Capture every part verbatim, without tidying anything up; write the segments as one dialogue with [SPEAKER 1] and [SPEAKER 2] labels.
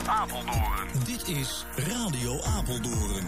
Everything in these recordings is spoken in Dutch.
[SPEAKER 1] Apeldoorn.
[SPEAKER 2] Dit is Radio Apeldoorn.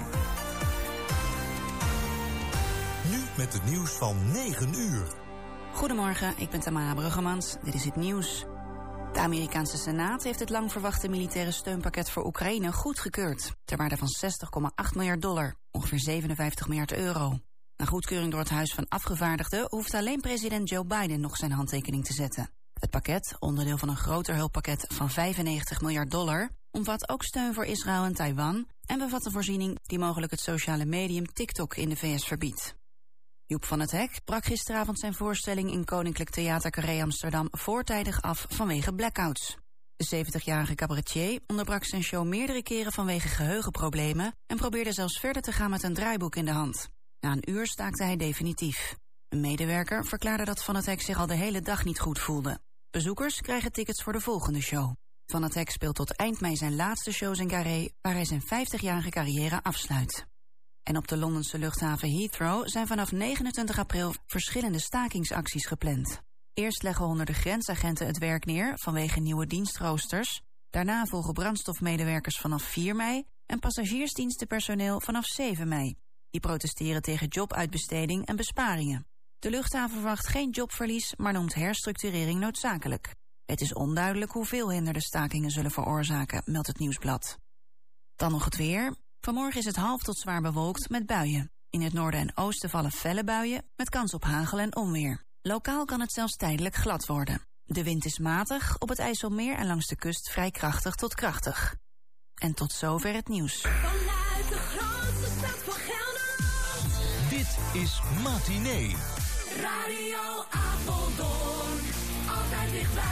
[SPEAKER 2] Nu met het nieuws van negen uur.
[SPEAKER 3] Goedemorgen, ik ben Tamara Bruggemans. Dit is het nieuws. De Amerikaanse Senaat heeft het lang verwachte militaire steunpakket voor Oekraïne goedgekeurd. Ter waarde van zestig komma acht miljard dollar, ongeveer zevenenvijftig miljard euro. Na goedkeuring door het Huis van Afgevaardigden hoeft alleen president Joe Biden nog zijn handtekening te zetten. Het pakket, onderdeel van een groter hulppakket van vijfennegentig miljard dollar, omvat ook steun voor Israël en Taiwan en bevat een voorziening die mogelijk het sociale medium TikTok in de V S verbiedt. Joep van het Hek brak gisteravond zijn voorstelling in Koninklijk Theater Carré Amsterdam voortijdig af vanwege blackouts. De zeventigjarige cabaretier onderbrak zijn show meerdere keren vanwege geheugenproblemen en probeerde zelfs verder te gaan met een draaiboek in de hand. Na een uur staakte hij definitief. Een medewerker verklaarde dat Van het Hek zich al de hele dag niet goed voelde. Bezoekers krijgen tickets voor de volgende show. Van het Hek speelt tot eind mei zijn laatste shows in Carré, waar hij zijn vijftigjarige carrière afsluit. En op de Londense luchthaven Heathrow zijn vanaf negenentwintig april verschillende stakingsacties gepland. Eerst leggen honderden grensagenten het werk neer vanwege nieuwe dienstroosters. Daarna volgen brandstofmedewerkers vanaf vier mei en passagiersdienstenpersoneel vanaf zeven mei. Die protesteren tegen jobuitbesteding en besparingen. De luchthaven verwacht geen jobverlies, maar noemt herstructurering noodzakelijk. Het is onduidelijk hoeveel hinder de stakingen zullen veroorzaken, meldt het Nieuwsblad. Dan nog het weer. Vanmorgen is het half tot zwaar bewolkt met buien. In het noorden en oosten vallen felle buien met kans op hagel en onweer. Lokaal kan het zelfs tijdelijk glad worden. De wind is matig, op het IJsselmeer en langs de kust vrij krachtig tot krachtig. En tot zover het nieuws.
[SPEAKER 4] Vanuit de grootste stad van Gelderland.
[SPEAKER 2] Dit is Matinee.
[SPEAKER 4] Radio Apeldoorn, altijd dichtbij.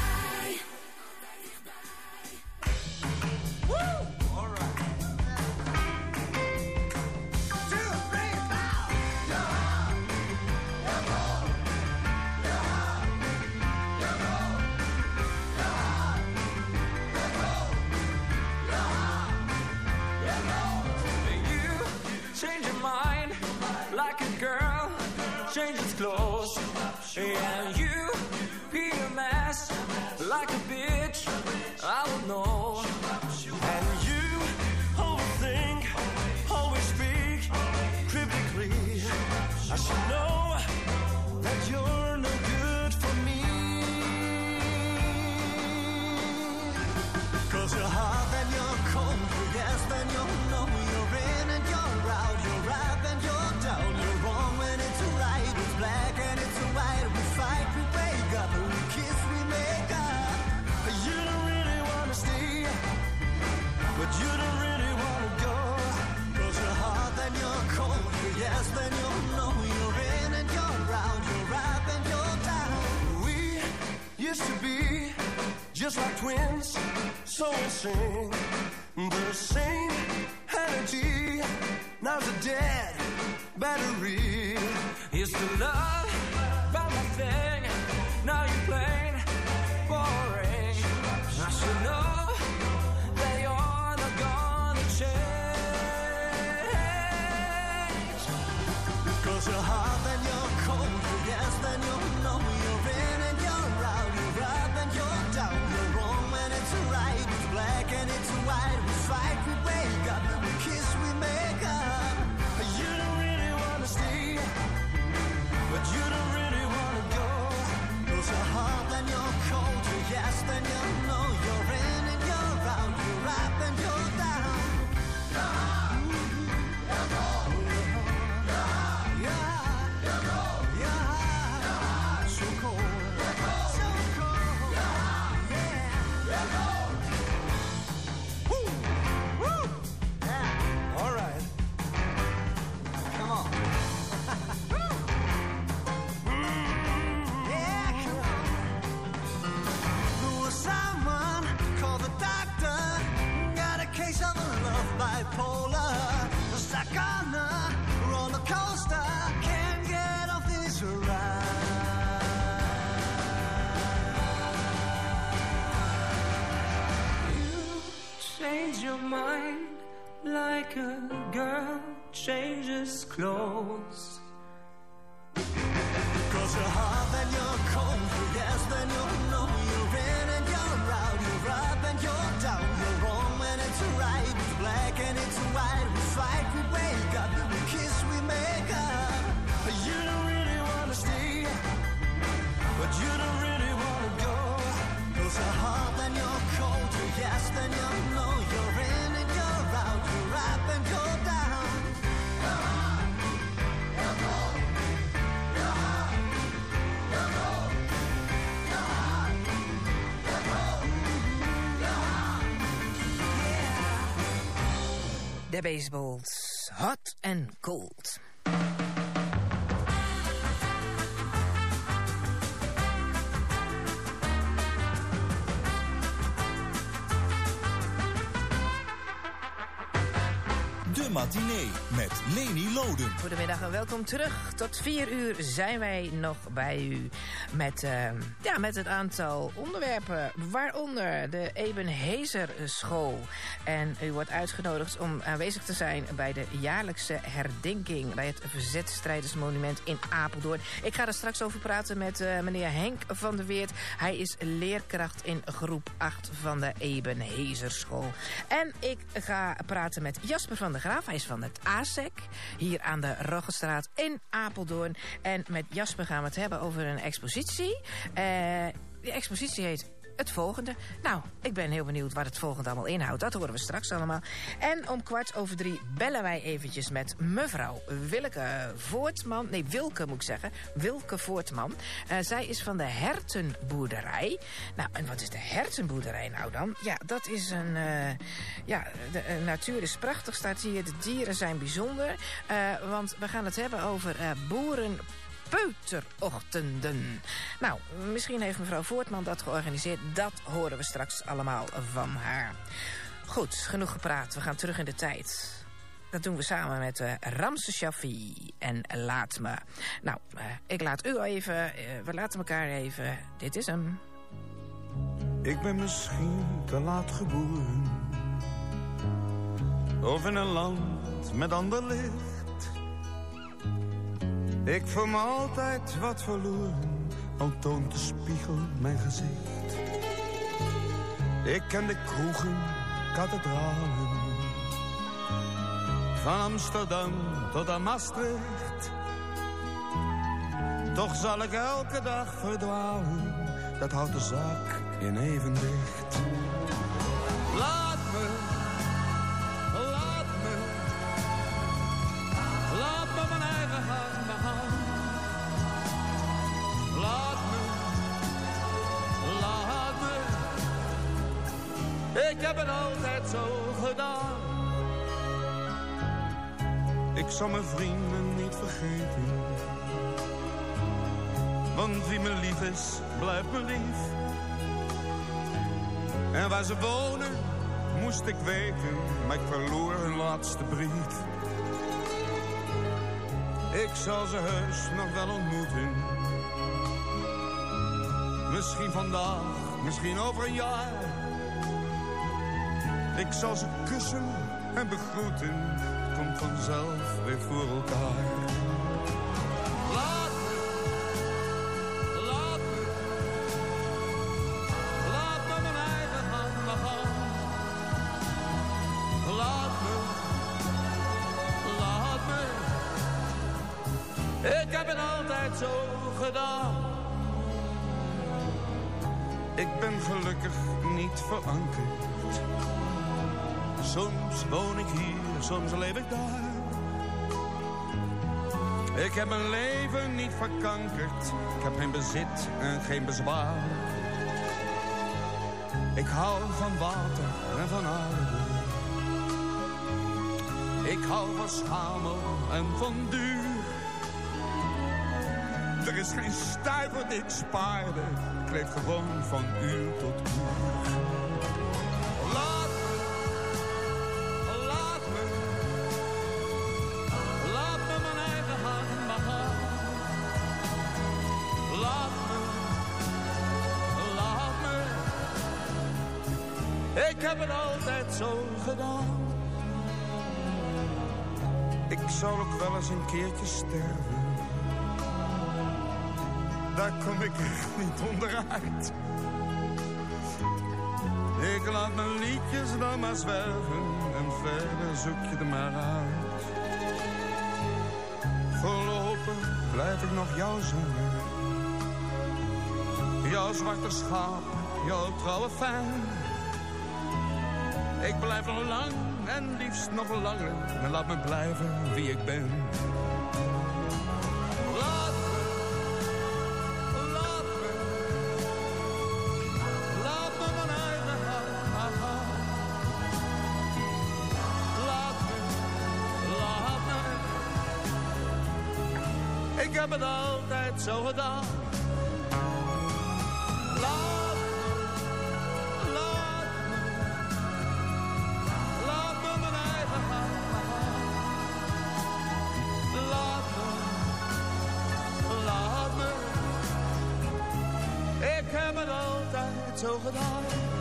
[SPEAKER 5] Like a girl, change its clothes. And you be a mess, like a bitch, I would know. And you always think, always speak cryptically. I should know that you're no good for me. 'Cause you're hot and you're cold, you're yes and you're no, you're in and you're out, you're up and you're down, you're wrong when it's right, it's black and it's white, we fight, we wake up, we kiss, we make up. You don't really wanna stay, but you don't really wanna go. 'Cause you're hot and you're cold, you're yes and you're no, you're in and you're out, you're up and you're down. We used to be just like twins, so we sing the same energy. Now's a dead battery. Used to love about my thing, now you're plain boring. I should know that you're not gonna change. 'Cause you're hot and you're cold, you're yes and you're no, you're in and you're out, you're up and you're down, you're wrong when it's right, it's black and it's white, we fight, we wake up, we kiss, we make up. You don't really wanna stay, but you don't really wanna go. 'Cause you're hot and you're cold, you're yes and you're no, you're in and you're out, you're up and you're down. Bipolar, stuck on a roller coaster, can't get off this ride. You change your mind like a girl changes clothes. 'Cause you're hot and you're cold, you're yes and you're no, you're in and you're out, you're up and you're down, you're wrong when
[SPEAKER 1] De Baseballs. Hot and cold.
[SPEAKER 2] De matinee met Leni Loden.
[SPEAKER 1] Goedemiddag en welkom terug. Tot vier uur zijn wij nog bij u met, uh, ja, met het aantal onderwerpen. Waaronder de Ebenezer School. En u wordt uitgenodigd om aanwezig te zijn bij de jaarlijkse herdenking bij het Verzetstrijdersmonument in Apeldoorn. Ik ga er straks over praten met uh, meneer Henk van der Weert. Hij is leerkracht in groep acht van de Ebenezer School. En ik ga praten met Jasper van der Graaf. Hij is van het A S E C, hier aan de Roggestraat in Apeldoorn. En met Jasper gaan we het hebben over een expositie. Uh, die expositie heet Het Volgende. Nou, ik ben heel benieuwd wat het volgende allemaal inhoudt. Dat horen we straks allemaal. En om kwart over drie bellen wij eventjes met mevrouw Willeke Voortman. Nee, Wilke moet ik zeggen. Wilke Voortman. Uh, zij is van de Hertenboerderij. Nou, en wat is de Hertenboerderij nou dan? Ja, dat is een... Uh, ja, de uh, natuur is prachtig, staat hier. De dieren zijn bijzonder. Uh, want we gaan het hebben over uh, boeren... peuterochtenden. Nou, misschien heeft mevrouw Voortman dat georganiseerd. Dat horen we straks allemaal van haar. Goed, genoeg gepraat. We gaan terug in de tijd. Dat doen we samen met uh, Ramse Shaffi en Laat Me. Nou, uh, ik laat u even. Uh, we laten elkaar even. Dit is hem.
[SPEAKER 6] Ik ben misschien te laat geboren. Of in een land met ander licht. Ik voel me altijd wat verloren, al toont de spiegel mijn gezicht. Ik ken de kroegen, kathedralen, van Amsterdam tot aan Maastricht. Toch zal ik elke dag verdwalen, dat houdt de zaak in evenwicht. Laat me, laat me, laat me mijn eigen gang. Laat me, laat me. Ik heb het altijd zo gedaan. Ik zal mijn vrienden niet vergeten. Want wie me lief is, blijft me lief. En waar ze wonen, moest ik weten. Maar ik verloor hun laatste brief. Ik zal ze heus nog wel ontmoeten. Misschien vandaag, misschien over een jaar. Ik zal ze kussen en begroeten. Het komt vanzelf weer voor elkaar. Laat me, laat me, laat me mijn eigen gang maar gaan. Laat me, laat me. Ik heb het altijd zo gedaan. Ik ben gelukkig niet verankerd. Soms woon ik hier, soms leef ik daar. Ik heb mijn leven niet verkankerd. Ik heb geen bezit en geen bezwaar. Ik hou van water en van aarde. Ik hou van schamel en van duur. Er is geen stuiver die ik spaarde. Ik leef gewoon van uur tot uur. Laat me, laat me, laat me mijn eigen hand maar gaan. Laat me, laat me. Ik heb het altijd zo gedaan. Ik zal ook wel eens een keertje sterven. Daar kom ik echt niet onderuit. Ik laat mijn liedjes dan maar zwerven. En verder zoek je er maar uit. Voorlopig blijf ik nog jou zingen. Jouw zwarte schaap, jouw trouwe fan. Ik blijf nog lang en liefst nog langer. En laat me blijven wie ik ben. Ik heb het altijd zo gedaan. Laat me, laat me, laat me mijn eigen gang gaan. Laat me, laat me, ik heb het altijd zo gedaan.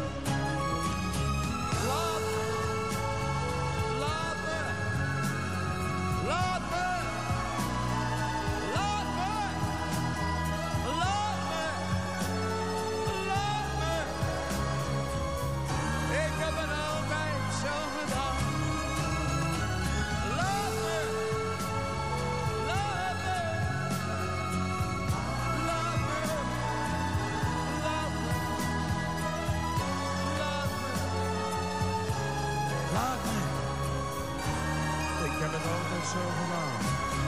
[SPEAKER 6] Laat me, laat me, laat me. Ik heb het altijd zo gedaan.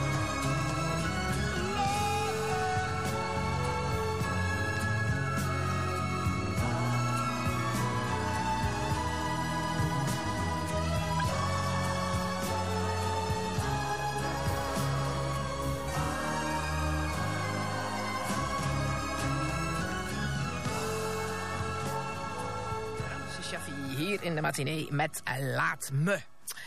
[SPEAKER 1] Shaffi hier in de matinee met Laat Me.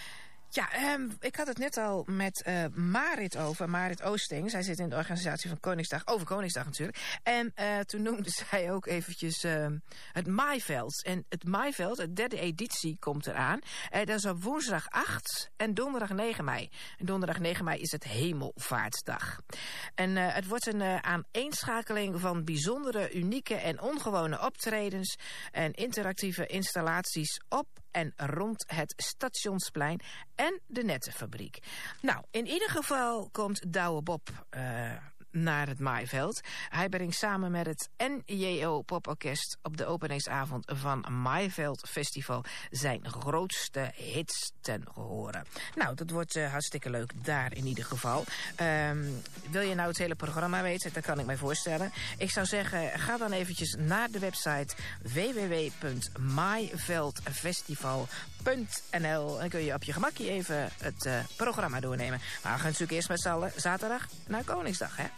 [SPEAKER 1] Ja, um, ik had het net al met uh, Marit over, Marit Oosting. Zij zit in de organisatie van Koningsdag, over Koningsdag natuurlijk. En uh, toen noemde zij ook eventjes uh, het Maaiveld. En het Maaiveld, de derde editie, komt eraan. Uh, dat is op woensdag acht en donderdag negen mei. En donderdag negen mei is het Hemelvaartsdag. En uh, het wordt een uh, aaneenschakeling van bijzondere, unieke en ongewone optredens en interactieve installaties op en rond het Stationsplein en de Nettenfabriek. Nou, in ieder geval komt Douwe Bob uh, naar het Maaiveld. Hij brengt samen met het N J O Poporkest op de openingsavond van Maaiveld Festival zijn grootste hits ten gehore. Nou, dat wordt uh, hartstikke leuk daar in ieder geval. Um, wil je nou het hele programma weten? Dat kan ik mij voorstellen. Ik zou zeggen, ga dan eventjes naar de website w w w punt maaiveldfestival punt n l. Dan kun je op je gemakje even het uh, programma doornemen. Maar we gaan natuurlijk eerst met z'n allen zaterdag naar Koningsdag, hè?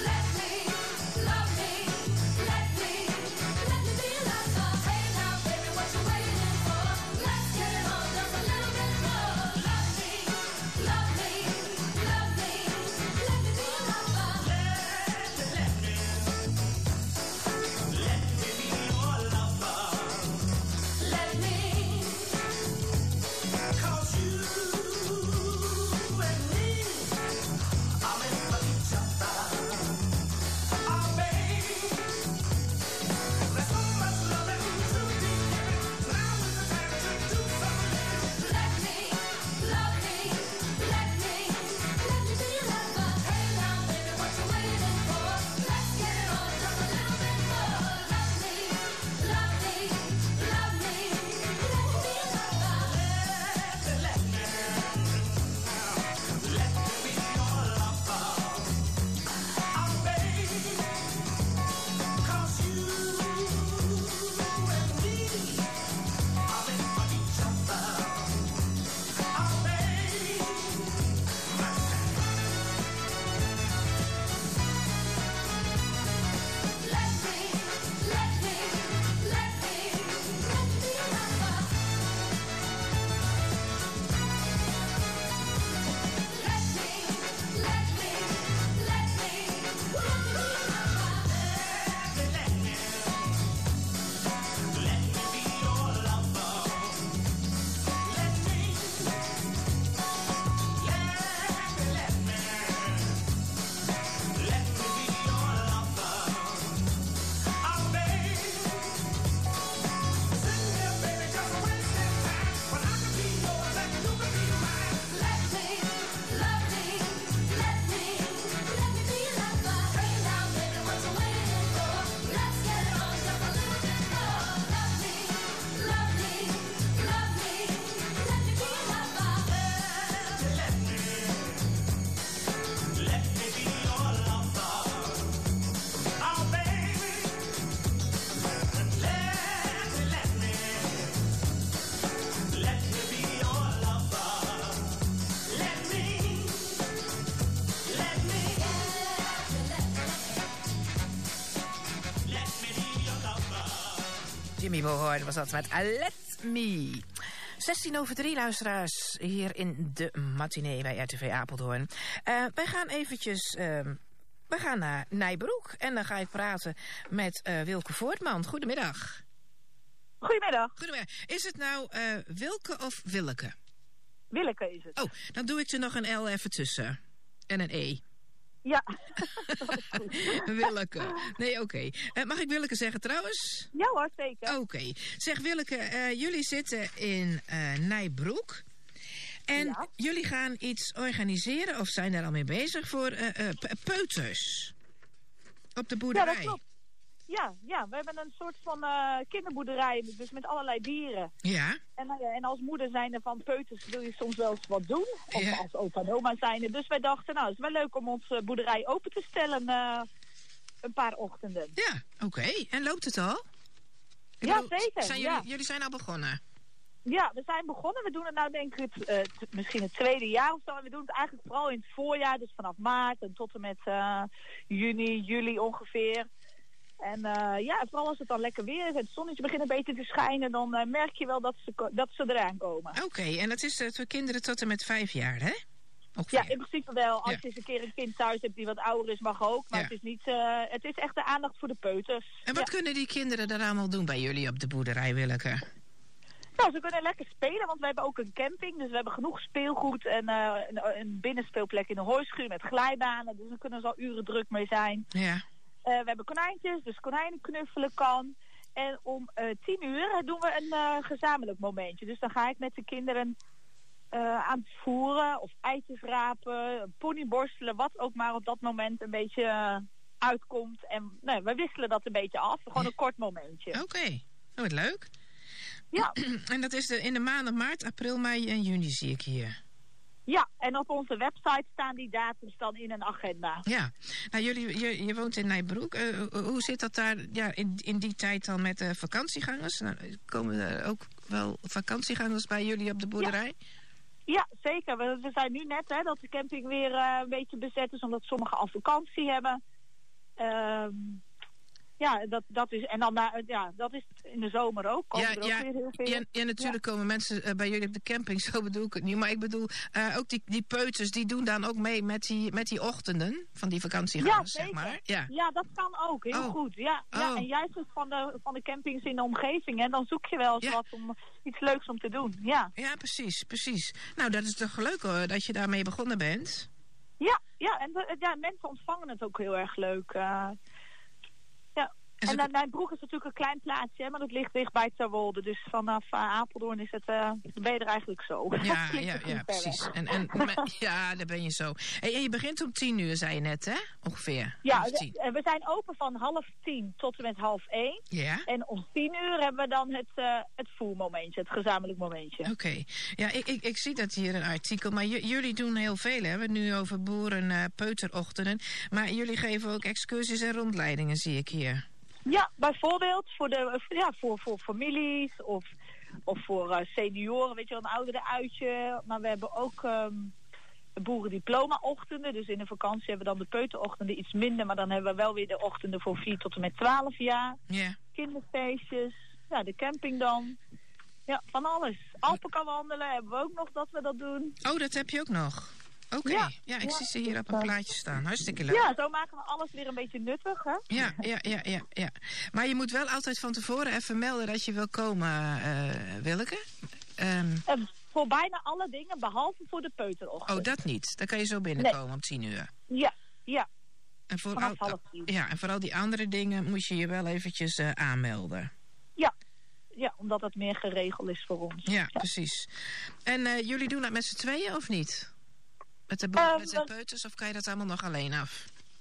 [SPEAKER 4] Love me, let me, let me be your lover. Hey now, baby.
[SPEAKER 1] Jimmy Bohorn was dat met Let Me. zestien over drie, luisteraars, hier in de matinee bij R T V Apeldoorn. Uh, wij gaan eventjes... Uh, we gaan naar Nijbroek en dan ga ik praten met uh, Wilke Voortman. Goedemiddag.
[SPEAKER 7] Goedemiddag.
[SPEAKER 1] Goedemiddag. Is het nou uh, Wilke of Willeke?
[SPEAKER 7] Willeke is het.
[SPEAKER 1] Oh, dan doe ik er nog een L even tussen. En een E.
[SPEAKER 7] Ja, dat is goed.
[SPEAKER 1] Willeke. Nee, oké. Okay. Uh, mag ik Willeke zeggen trouwens?
[SPEAKER 7] Ja hoor, zeker.
[SPEAKER 1] Oké. Okay. Zeg Willeke, uh, jullie zitten in uh, Nijbroek. En ja. jullie gaan iets organiseren, of zijn daar al mee bezig, voor uh, uh, peuters. Op de boerderij.
[SPEAKER 7] Ja, dat klopt. Ja, ja, we hebben een soort van uh, kinderboerderij, dus met allerlei dieren.
[SPEAKER 1] Ja.
[SPEAKER 7] En, uh, en als moeder zijnde van peuters wil je soms wel eens wat doen. Of
[SPEAKER 1] ja.
[SPEAKER 7] als opa en oma zijnde. Dus wij dachten, nou, het is wel leuk om onze boerderij open te stellen uh, een paar ochtenden.
[SPEAKER 1] Ja, oké. Okay. En loopt het al? Ik
[SPEAKER 7] ja,
[SPEAKER 1] bedoel,
[SPEAKER 7] zeker.
[SPEAKER 1] Zijn
[SPEAKER 7] ja.
[SPEAKER 1] jullie, jullie zijn al begonnen?
[SPEAKER 7] Ja, we zijn begonnen. We doen het nou denk ik het, uh, t- misschien het tweede jaar of zo. En we doen het eigenlijk vooral in het voorjaar. Dus vanaf maart en tot en met uh, juni, juli ongeveer. En uh, ja, vooral als het dan lekker weer is en het zonnetje begint een beetje te schijnen, dan uh, merk je wel dat ze, ko- dat ze eraan komen.
[SPEAKER 1] Oké, okay, en dat is uh, voor kinderen tot en met vijf jaar, hè? Ongeveer.
[SPEAKER 7] Ja, in principe wel. Als
[SPEAKER 1] ja.
[SPEAKER 7] je eens een keer een kind thuis hebt die wat ouder is, mag ook. Maar
[SPEAKER 1] ja.
[SPEAKER 7] het is niet, uh, het is echt de aandacht voor de peuters.
[SPEAKER 1] En wat ja. kunnen die kinderen daar allemaal doen bij jullie op de boerderij, Willeke?
[SPEAKER 7] Nou, ze kunnen lekker spelen, want we hebben ook een camping. Dus we hebben genoeg speelgoed en uh, een, een binnenspeelplek in een hooischuur met glijbanen. Dus daar kunnen ze al uren druk mee zijn.
[SPEAKER 1] Ja.
[SPEAKER 7] Uh, we hebben konijntjes, dus konijnen knuffelen kan. En om uh, tien uur doen we een uh, gezamenlijk momentje. Dus dan ga ik met de kinderen uh, aan het voeren of eitjes rapen, ponyborstelen, wat ook maar op dat moment een beetje uh, uitkomt. En nee, we wisselen dat een beetje af. Gewoon een kort momentje.
[SPEAKER 1] Oké, okay. Oh, wat leuk.
[SPEAKER 7] Ja.
[SPEAKER 1] En dat is de, in de maanden maart, april, mei en juni zie ik hier.
[SPEAKER 7] Ja, en op onze website staan die datums dan in een agenda.
[SPEAKER 1] Ja, nou jullie, je, je woont in Nijbroek. Uh, hoe zit dat daar ja, in, in die tijd dan met uh, vakantiegangers? Nou, komen er ook wel vakantiegangers bij jullie op de boerderij?
[SPEAKER 7] Ja, ja zeker. We, we zijn nu net hè, dat de camping weer uh, een beetje bezet is, omdat sommigen al vakantie hebben. Uh, Ja, dat, dat is, en dan na, ja, dat is in de zomer ook.
[SPEAKER 1] Ja,
[SPEAKER 7] er ook
[SPEAKER 1] ja,
[SPEAKER 7] weer heel veel.
[SPEAKER 1] ja, ja, natuurlijk ja. komen mensen uh, bij jullie op de camping, zo bedoel ik het niet. Maar ik bedoel, uh, ook die, die peuters, die doen dan ook mee met die, met die ochtenden van die vakantiegangers,
[SPEAKER 7] ja,
[SPEAKER 1] zeg maar. Ja.
[SPEAKER 7] ja, dat kan ook, heel
[SPEAKER 1] oh.
[SPEAKER 7] goed. Ja,
[SPEAKER 1] oh.
[SPEAKER 7] ja, en juist van de, van de campings in de omgeving, hè, dan zoek je wel eens
[SPEAKER 1] ja.
[SPEAKER 7] wat om iets leuks om te doen. Ja,
[SPEAKER 1] ja precies, precies. Nou, dat is toch leuk hoor, dat je daarmee begonnen bent.
[SPEAKER 7] Ja, ja en de, ja, mensen ontvangen het ook heel erg leuk. Uh, ja. En, en Nijbroek is natuurlijk een klein plaatsje, hè, maar dat ligt dicht bij Terwolde. Dus vanaf uh, Apeldoorn is het, uh, ben je er eigenlijk zo.
[SPEAKER 1] Ja, ja, ja, precies. En, en, me, ja, daar ben je zo. En, en je begint om tien uur, zei je net, hè? Ongeveer.
[SPEAKER 7] Ja, we, we zijn open van half tien tot en met half één.
[SPEAKER 1] Ja.
[SPEAKER 7] En om tien uur hebben we dan het, uh, het voermomentje, het gezamenlijk momentje.
[SPEAKER 1] Oké. Okay. Ja, ik, ik, ik zie dat hier een artikel, maar j- jullie doen heel veel, hè? We hebben het nu over boeren uh, peuterochtenden. Maar jullie geven ook excursies en rondleidingen, zie ik hier.
[SPEAKER 7] Ja, bijvoorbeeld voor, de, ja, voor, voor families of, of voor uh, senioren, weet je wel, een oudere uitje. Maar we hebben ook um, boerendiploma-ochtenden. Dus in de vakantie hebben we dan de peuterochtenden iets minder. Maar dan hebben we wel weer de ochtenden voor vier tot en met twaalf jaar.
[SPEAKER 1] Yeah.
[SPEAKER 7] Kinderfeestjes, ja, de camping dan. Ja, van alles. Alpen kan wandelen, hebben we ook nog dat we dat doen.
[SPEAKER 1] Oh, dat heb je ook nog? Oké, okay. ja, ja, ik ja, zie ze hier op een plaatje staan. Hartstikke leuk.
[SPEAKER 7] Ja, zo maken we alles weer een beetje nuttig, hè?
[SPEAKER 1] Ja, ja, ja, ja, ja. Maar je moet wel altijd van tevoren even melden dat je wil komen, uh, Willeke. Um...
[SPEAKER 7] Uh, voor bijna alle dingen, behalve voor de peuterochtend.
[SPEAKER 1] Oh, dat niet. Dan kan je zo binnenkomen nee. om tien uur.
[SPEAKER 7] Ja, ja.
[SPEAKER 1] En voor, al, half tien. Ja, en voor al die andere dingen moet je je wel eventjes uh, aanmelden.
[SPEAKER 7] Ja. Ja, omdat dat meer geregeld is voor ons.
[SPEAKER 1] Ja, ja. precies. En uh, jullie doen dat met z'n tweeën of niet? Met de, bo-
[SPEAKER 7] um,
[SPEAKER 1] met de peuters of kan je dat allemaal nog alleen af?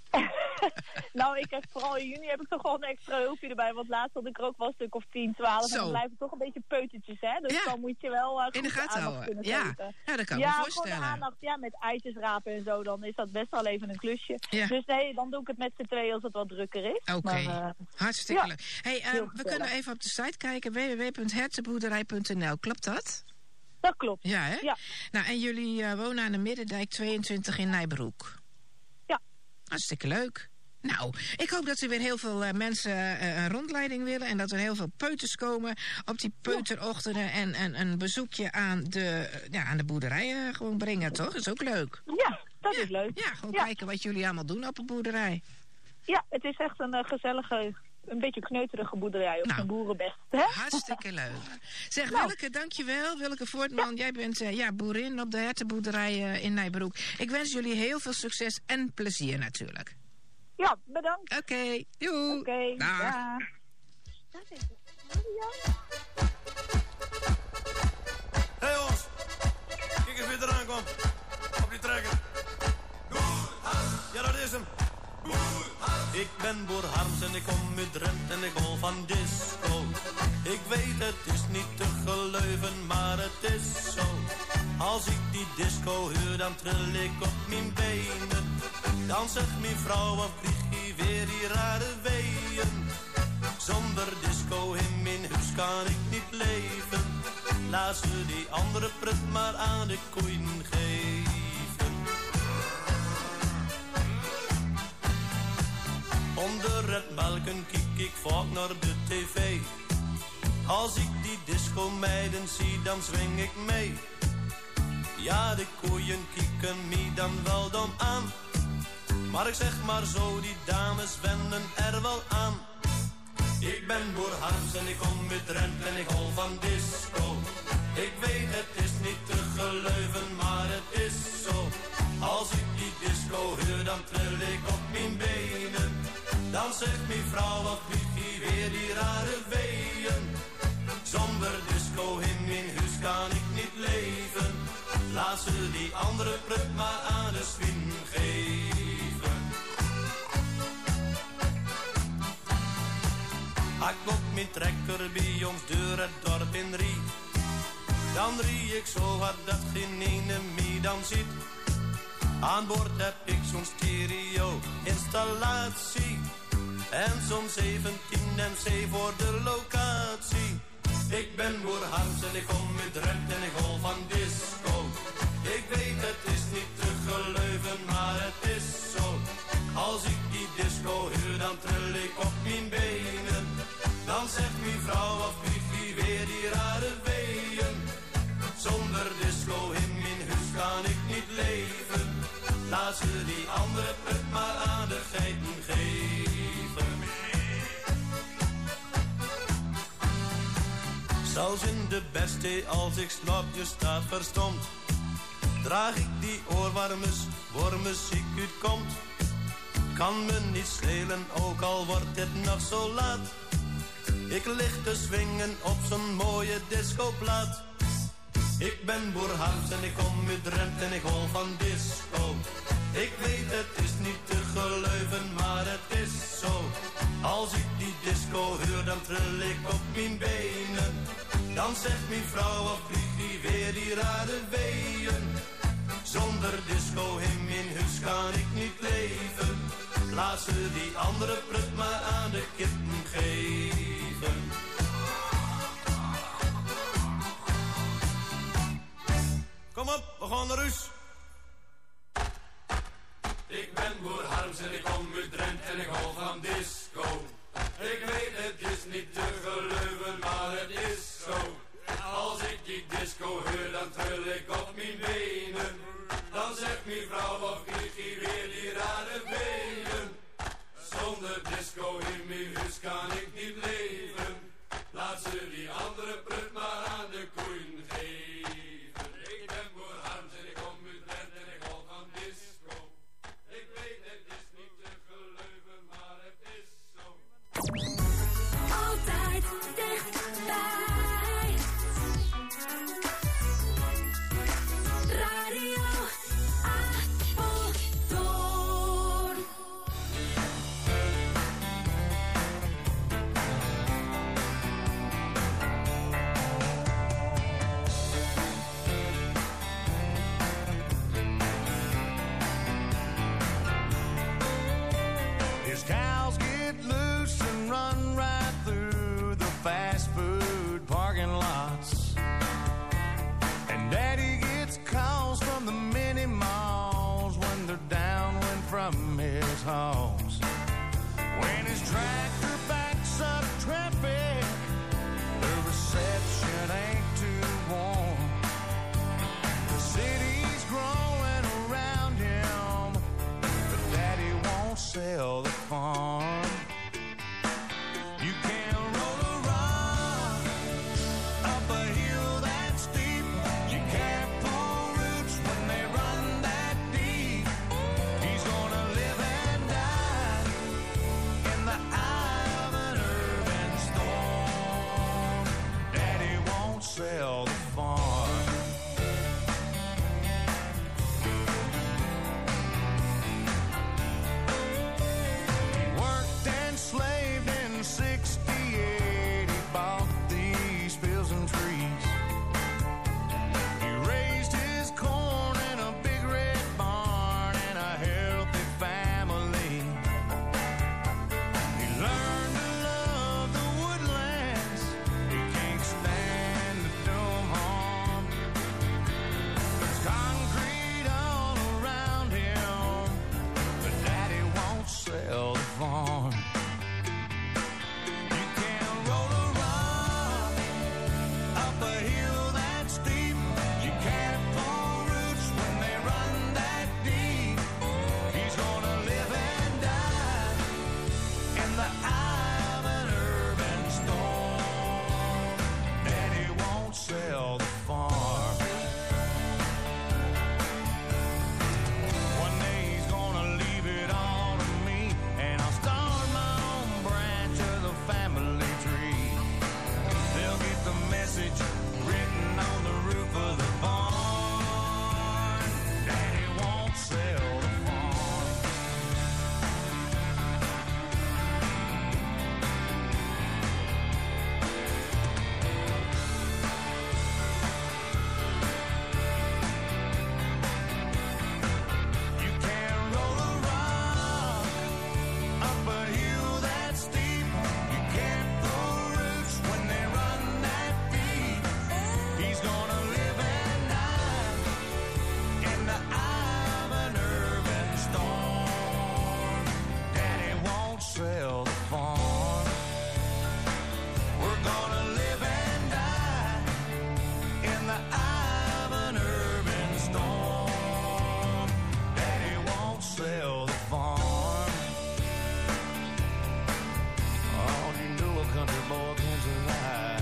[SPEAKER 7] Nou, ik heb vooral in juni heb ik toch wel een extra hulpje erbij. Want laatst had ik er ook wel een stuk of tien, twaalf. En dan blijven toch een beetje peutertjes, hè? Dus ja. dan moet je wel uh,
[SPEAKER 1] in de gaten houden. Ja. ja, dat kan ik
[SPEAKER 7] ja,
[SPEAKER 1] me voorstellen.
[SPEAKER 7] Ja, gewoon de aandacht. Ja, met eitjes rapen en zo. Dan is dat best wel even een klusje.
[SPEAKER 1] Ja.
[SPEAKER 7] Dus nee, dan doe ik het met z'n tweeën als het wat drukker is.
[SPEAKER 1] Oké, okay. uh, hartstikke ja. leuk. Hey, uh, we kunnen even op de site kijken. w w w punt hertenboerderij punt n l. Klopt dat?
[SPEAKER 7] Dat klopt.
[SPEAKER 1] Ja, hè?
[SPEAKER 7] Ja.
[SPEAKER 1] Nou, en jullie uh, wonen aan de Middendijk tweeëntwintig in Nijbroek.
[SPEAKER 7] Ja.
[SPEAKER 1] Hartstikke leuk. Nou, ik hoop dat er weer heel veel uh, mensen uh, een rondleiding willen... en dat er heel veel peuters komen op die peuterochtenden... en, en een bezoekje aan de, uh, ja, aan de boerderijen gewoon brengen, toch? Dat is ook leuk.
[SPEAKER 7] Ja, dat
[SPEAKER 1] ja,
[SPEAKER 7] is leuk.
[SPEAKER 1] Ja, gewoon
[SPEAKER 7] ja.
[SPEAKER 1] kijken wat jullie allemaal doen op een boerderij.
[SPEAKER 7] Ja, het is echt een uh, gezellige, een beetje kneuterige boerderij op
[SPEAKER 1] nou,
[SPEAKER 7] een boerenbest. Hè?
[SPEAKER 1] Hartstikke leuk. Zeg,
[SPEAKER 7] nou.
[SPEAKER 1] Willeke, dankjewel. Willeke Voortman, ja. jij bent uh, ja, boerin op de hertenboerderij uh, in Nijbroek. Ik wens jullie heel veel succes en plezier natuurlijk.
[SPEAKER 7] Ja, bedankt.
[SPEAKER 1] Oké, okay, doei.
[SPEAKER 7] Oké, okay,
[SPEAKER 1] dag.
[SPEAKER 7] Ja.
[SPEAKER 8] Hé hey jongens, kijk eens wie eraan komt. Op die trekker. Ja, dat is hem. Ik ben Boer Harms en ik kom uit Drenthe en ik hol van disco. Ik weet het is niet te geloven, maar het is zo. Als ik die disco huur, dan trill ik op mijn benen. Dan zegt mijn vrouw, wat vlieg je weer die rare weeën. Zonder disco in mijn huis kan ik niet leven. Laat ze die andere prut maar aan de koeien geven. Onder het melken kijk ik vaak naar de tv. Als ik die disco meiden zie, dan zwing ik mee. Ja, de koeien kieken me dan wel dom aan. Maar ik zeg maar zo, die dames wennen er wel aan. Ik ben Boer Harms en ik kom uit Drenthe en ik hol van disco. Ik weet het is niet te geloven, maar het is zo. Als ik die disco huur, dan trill ik op mijn benen. Dan zegt mijn vrouw, wat vlieg je weer die rare weeën. Zonder disco in mijn huis kan ik niet leven. Laat ze die andere prut maar aan de swing geven. Ak op mijn trekker bij ons deur het dorp in Rie. Dan rie ik zo hard dat geen ene me dan ziet. Aan boord heb ik zo'n stereo-installatie. En zo'n zeventien M C voor de locatie. Ik ben Boer Harms en ik kom uit Drenthe en ik hol van disco. Ik weet het is niet te geloven, maar het is zo. Als ik die disco huur, dan trill ik op mijn benen. Dan zegt mijn vrouw, wat vlieg je weer die rare weeën. Zonder disco in mijn huis kan ik niet leven. Laat ze die andere put maar aan de geiten geven. Zelfs in de beste als ik slaap, je staat verstomd. Draag ik die oorwarmers, voor muziek uitkomt. Kan me niet schelen, ook al wordt het nog zo laat. Ik lig te swingen op zo'n mooie discoplaat. Ik ben Boer Harms en ik kom uit Drenthe en ik hol van disco. Ik weet het is niet te geloven, maar het is zo. Als ik die disco huur, dan trill ik op mijn benen. Dan zegt mijn vrouw, wat vlieg die weer die rare weeën. Zonder disco in mijn huis kan ik niet leven. Laat ze die andere prut maar aan de kippen geven. Kom op, we gaan naar huis. Ik ben Boer Harms en ik kom uit Drenthe en ik hol van disco. Ik weet het is niet te geloven, maar het is zo. Als ik die disco huur, dan trill ik op mijn benen. Dan zegt mijn vrouw, wat vlieg je weer die rare weeën. Zonder disco in mijn huis kan ik niet leven. Laat ze die andere prut maar aan de koeien geven. Ik ben Boer Harms en ik kom uit Drenthe en ik hol van disco. Ik weet het is niet te geloven, maar het is zo.
[SPEAKER 4] Altijd dichtbij. Radio Apeldoorn.
[SPEAKER 5] His cows get loose and run right through the fast food parking lots. And Daddy gets calls from the mini malls when they're downwind from his hogs.
[SPEAKER 6] his tractor backs up traffic. The reception ain't too warm. The city's growing around him, but Daddy won't sell the farm. You can roll a rock up a hill that's steep. You can't pull roots when they run that deep. He's gonna live and die in the eye of an urban storm. Daddy won't sell the farm. He worked and slaved in sixty-eight. He bought these fields and trees. He raised his corn in a big red barn in a healthy family. He learned to love the woodlands. He can't stand to do 'em harm. There's concrete all around him, but Daddy won't sell the farm. You can roll a rock up a hill that's steep. You can't pull roots when they run that deep. He's gonna live and die in the eye of an urban storm. Daddy won't sell the farm. One day he's gonna leave it all to me, and I'll start my own branch of the family tree. They'll get the message written on the roof of the barn. Daddy won't sell the farm. You can roll a rock up a hill that's steep. You can't pull roots when they run that deep. He's gonna live and die in the eye of an urban storm. Daddy won't sell the farm. We're gonna live and die in the eye of an urban storm. Daddy won't sell the farm. Oh, you knew a country boy can survive.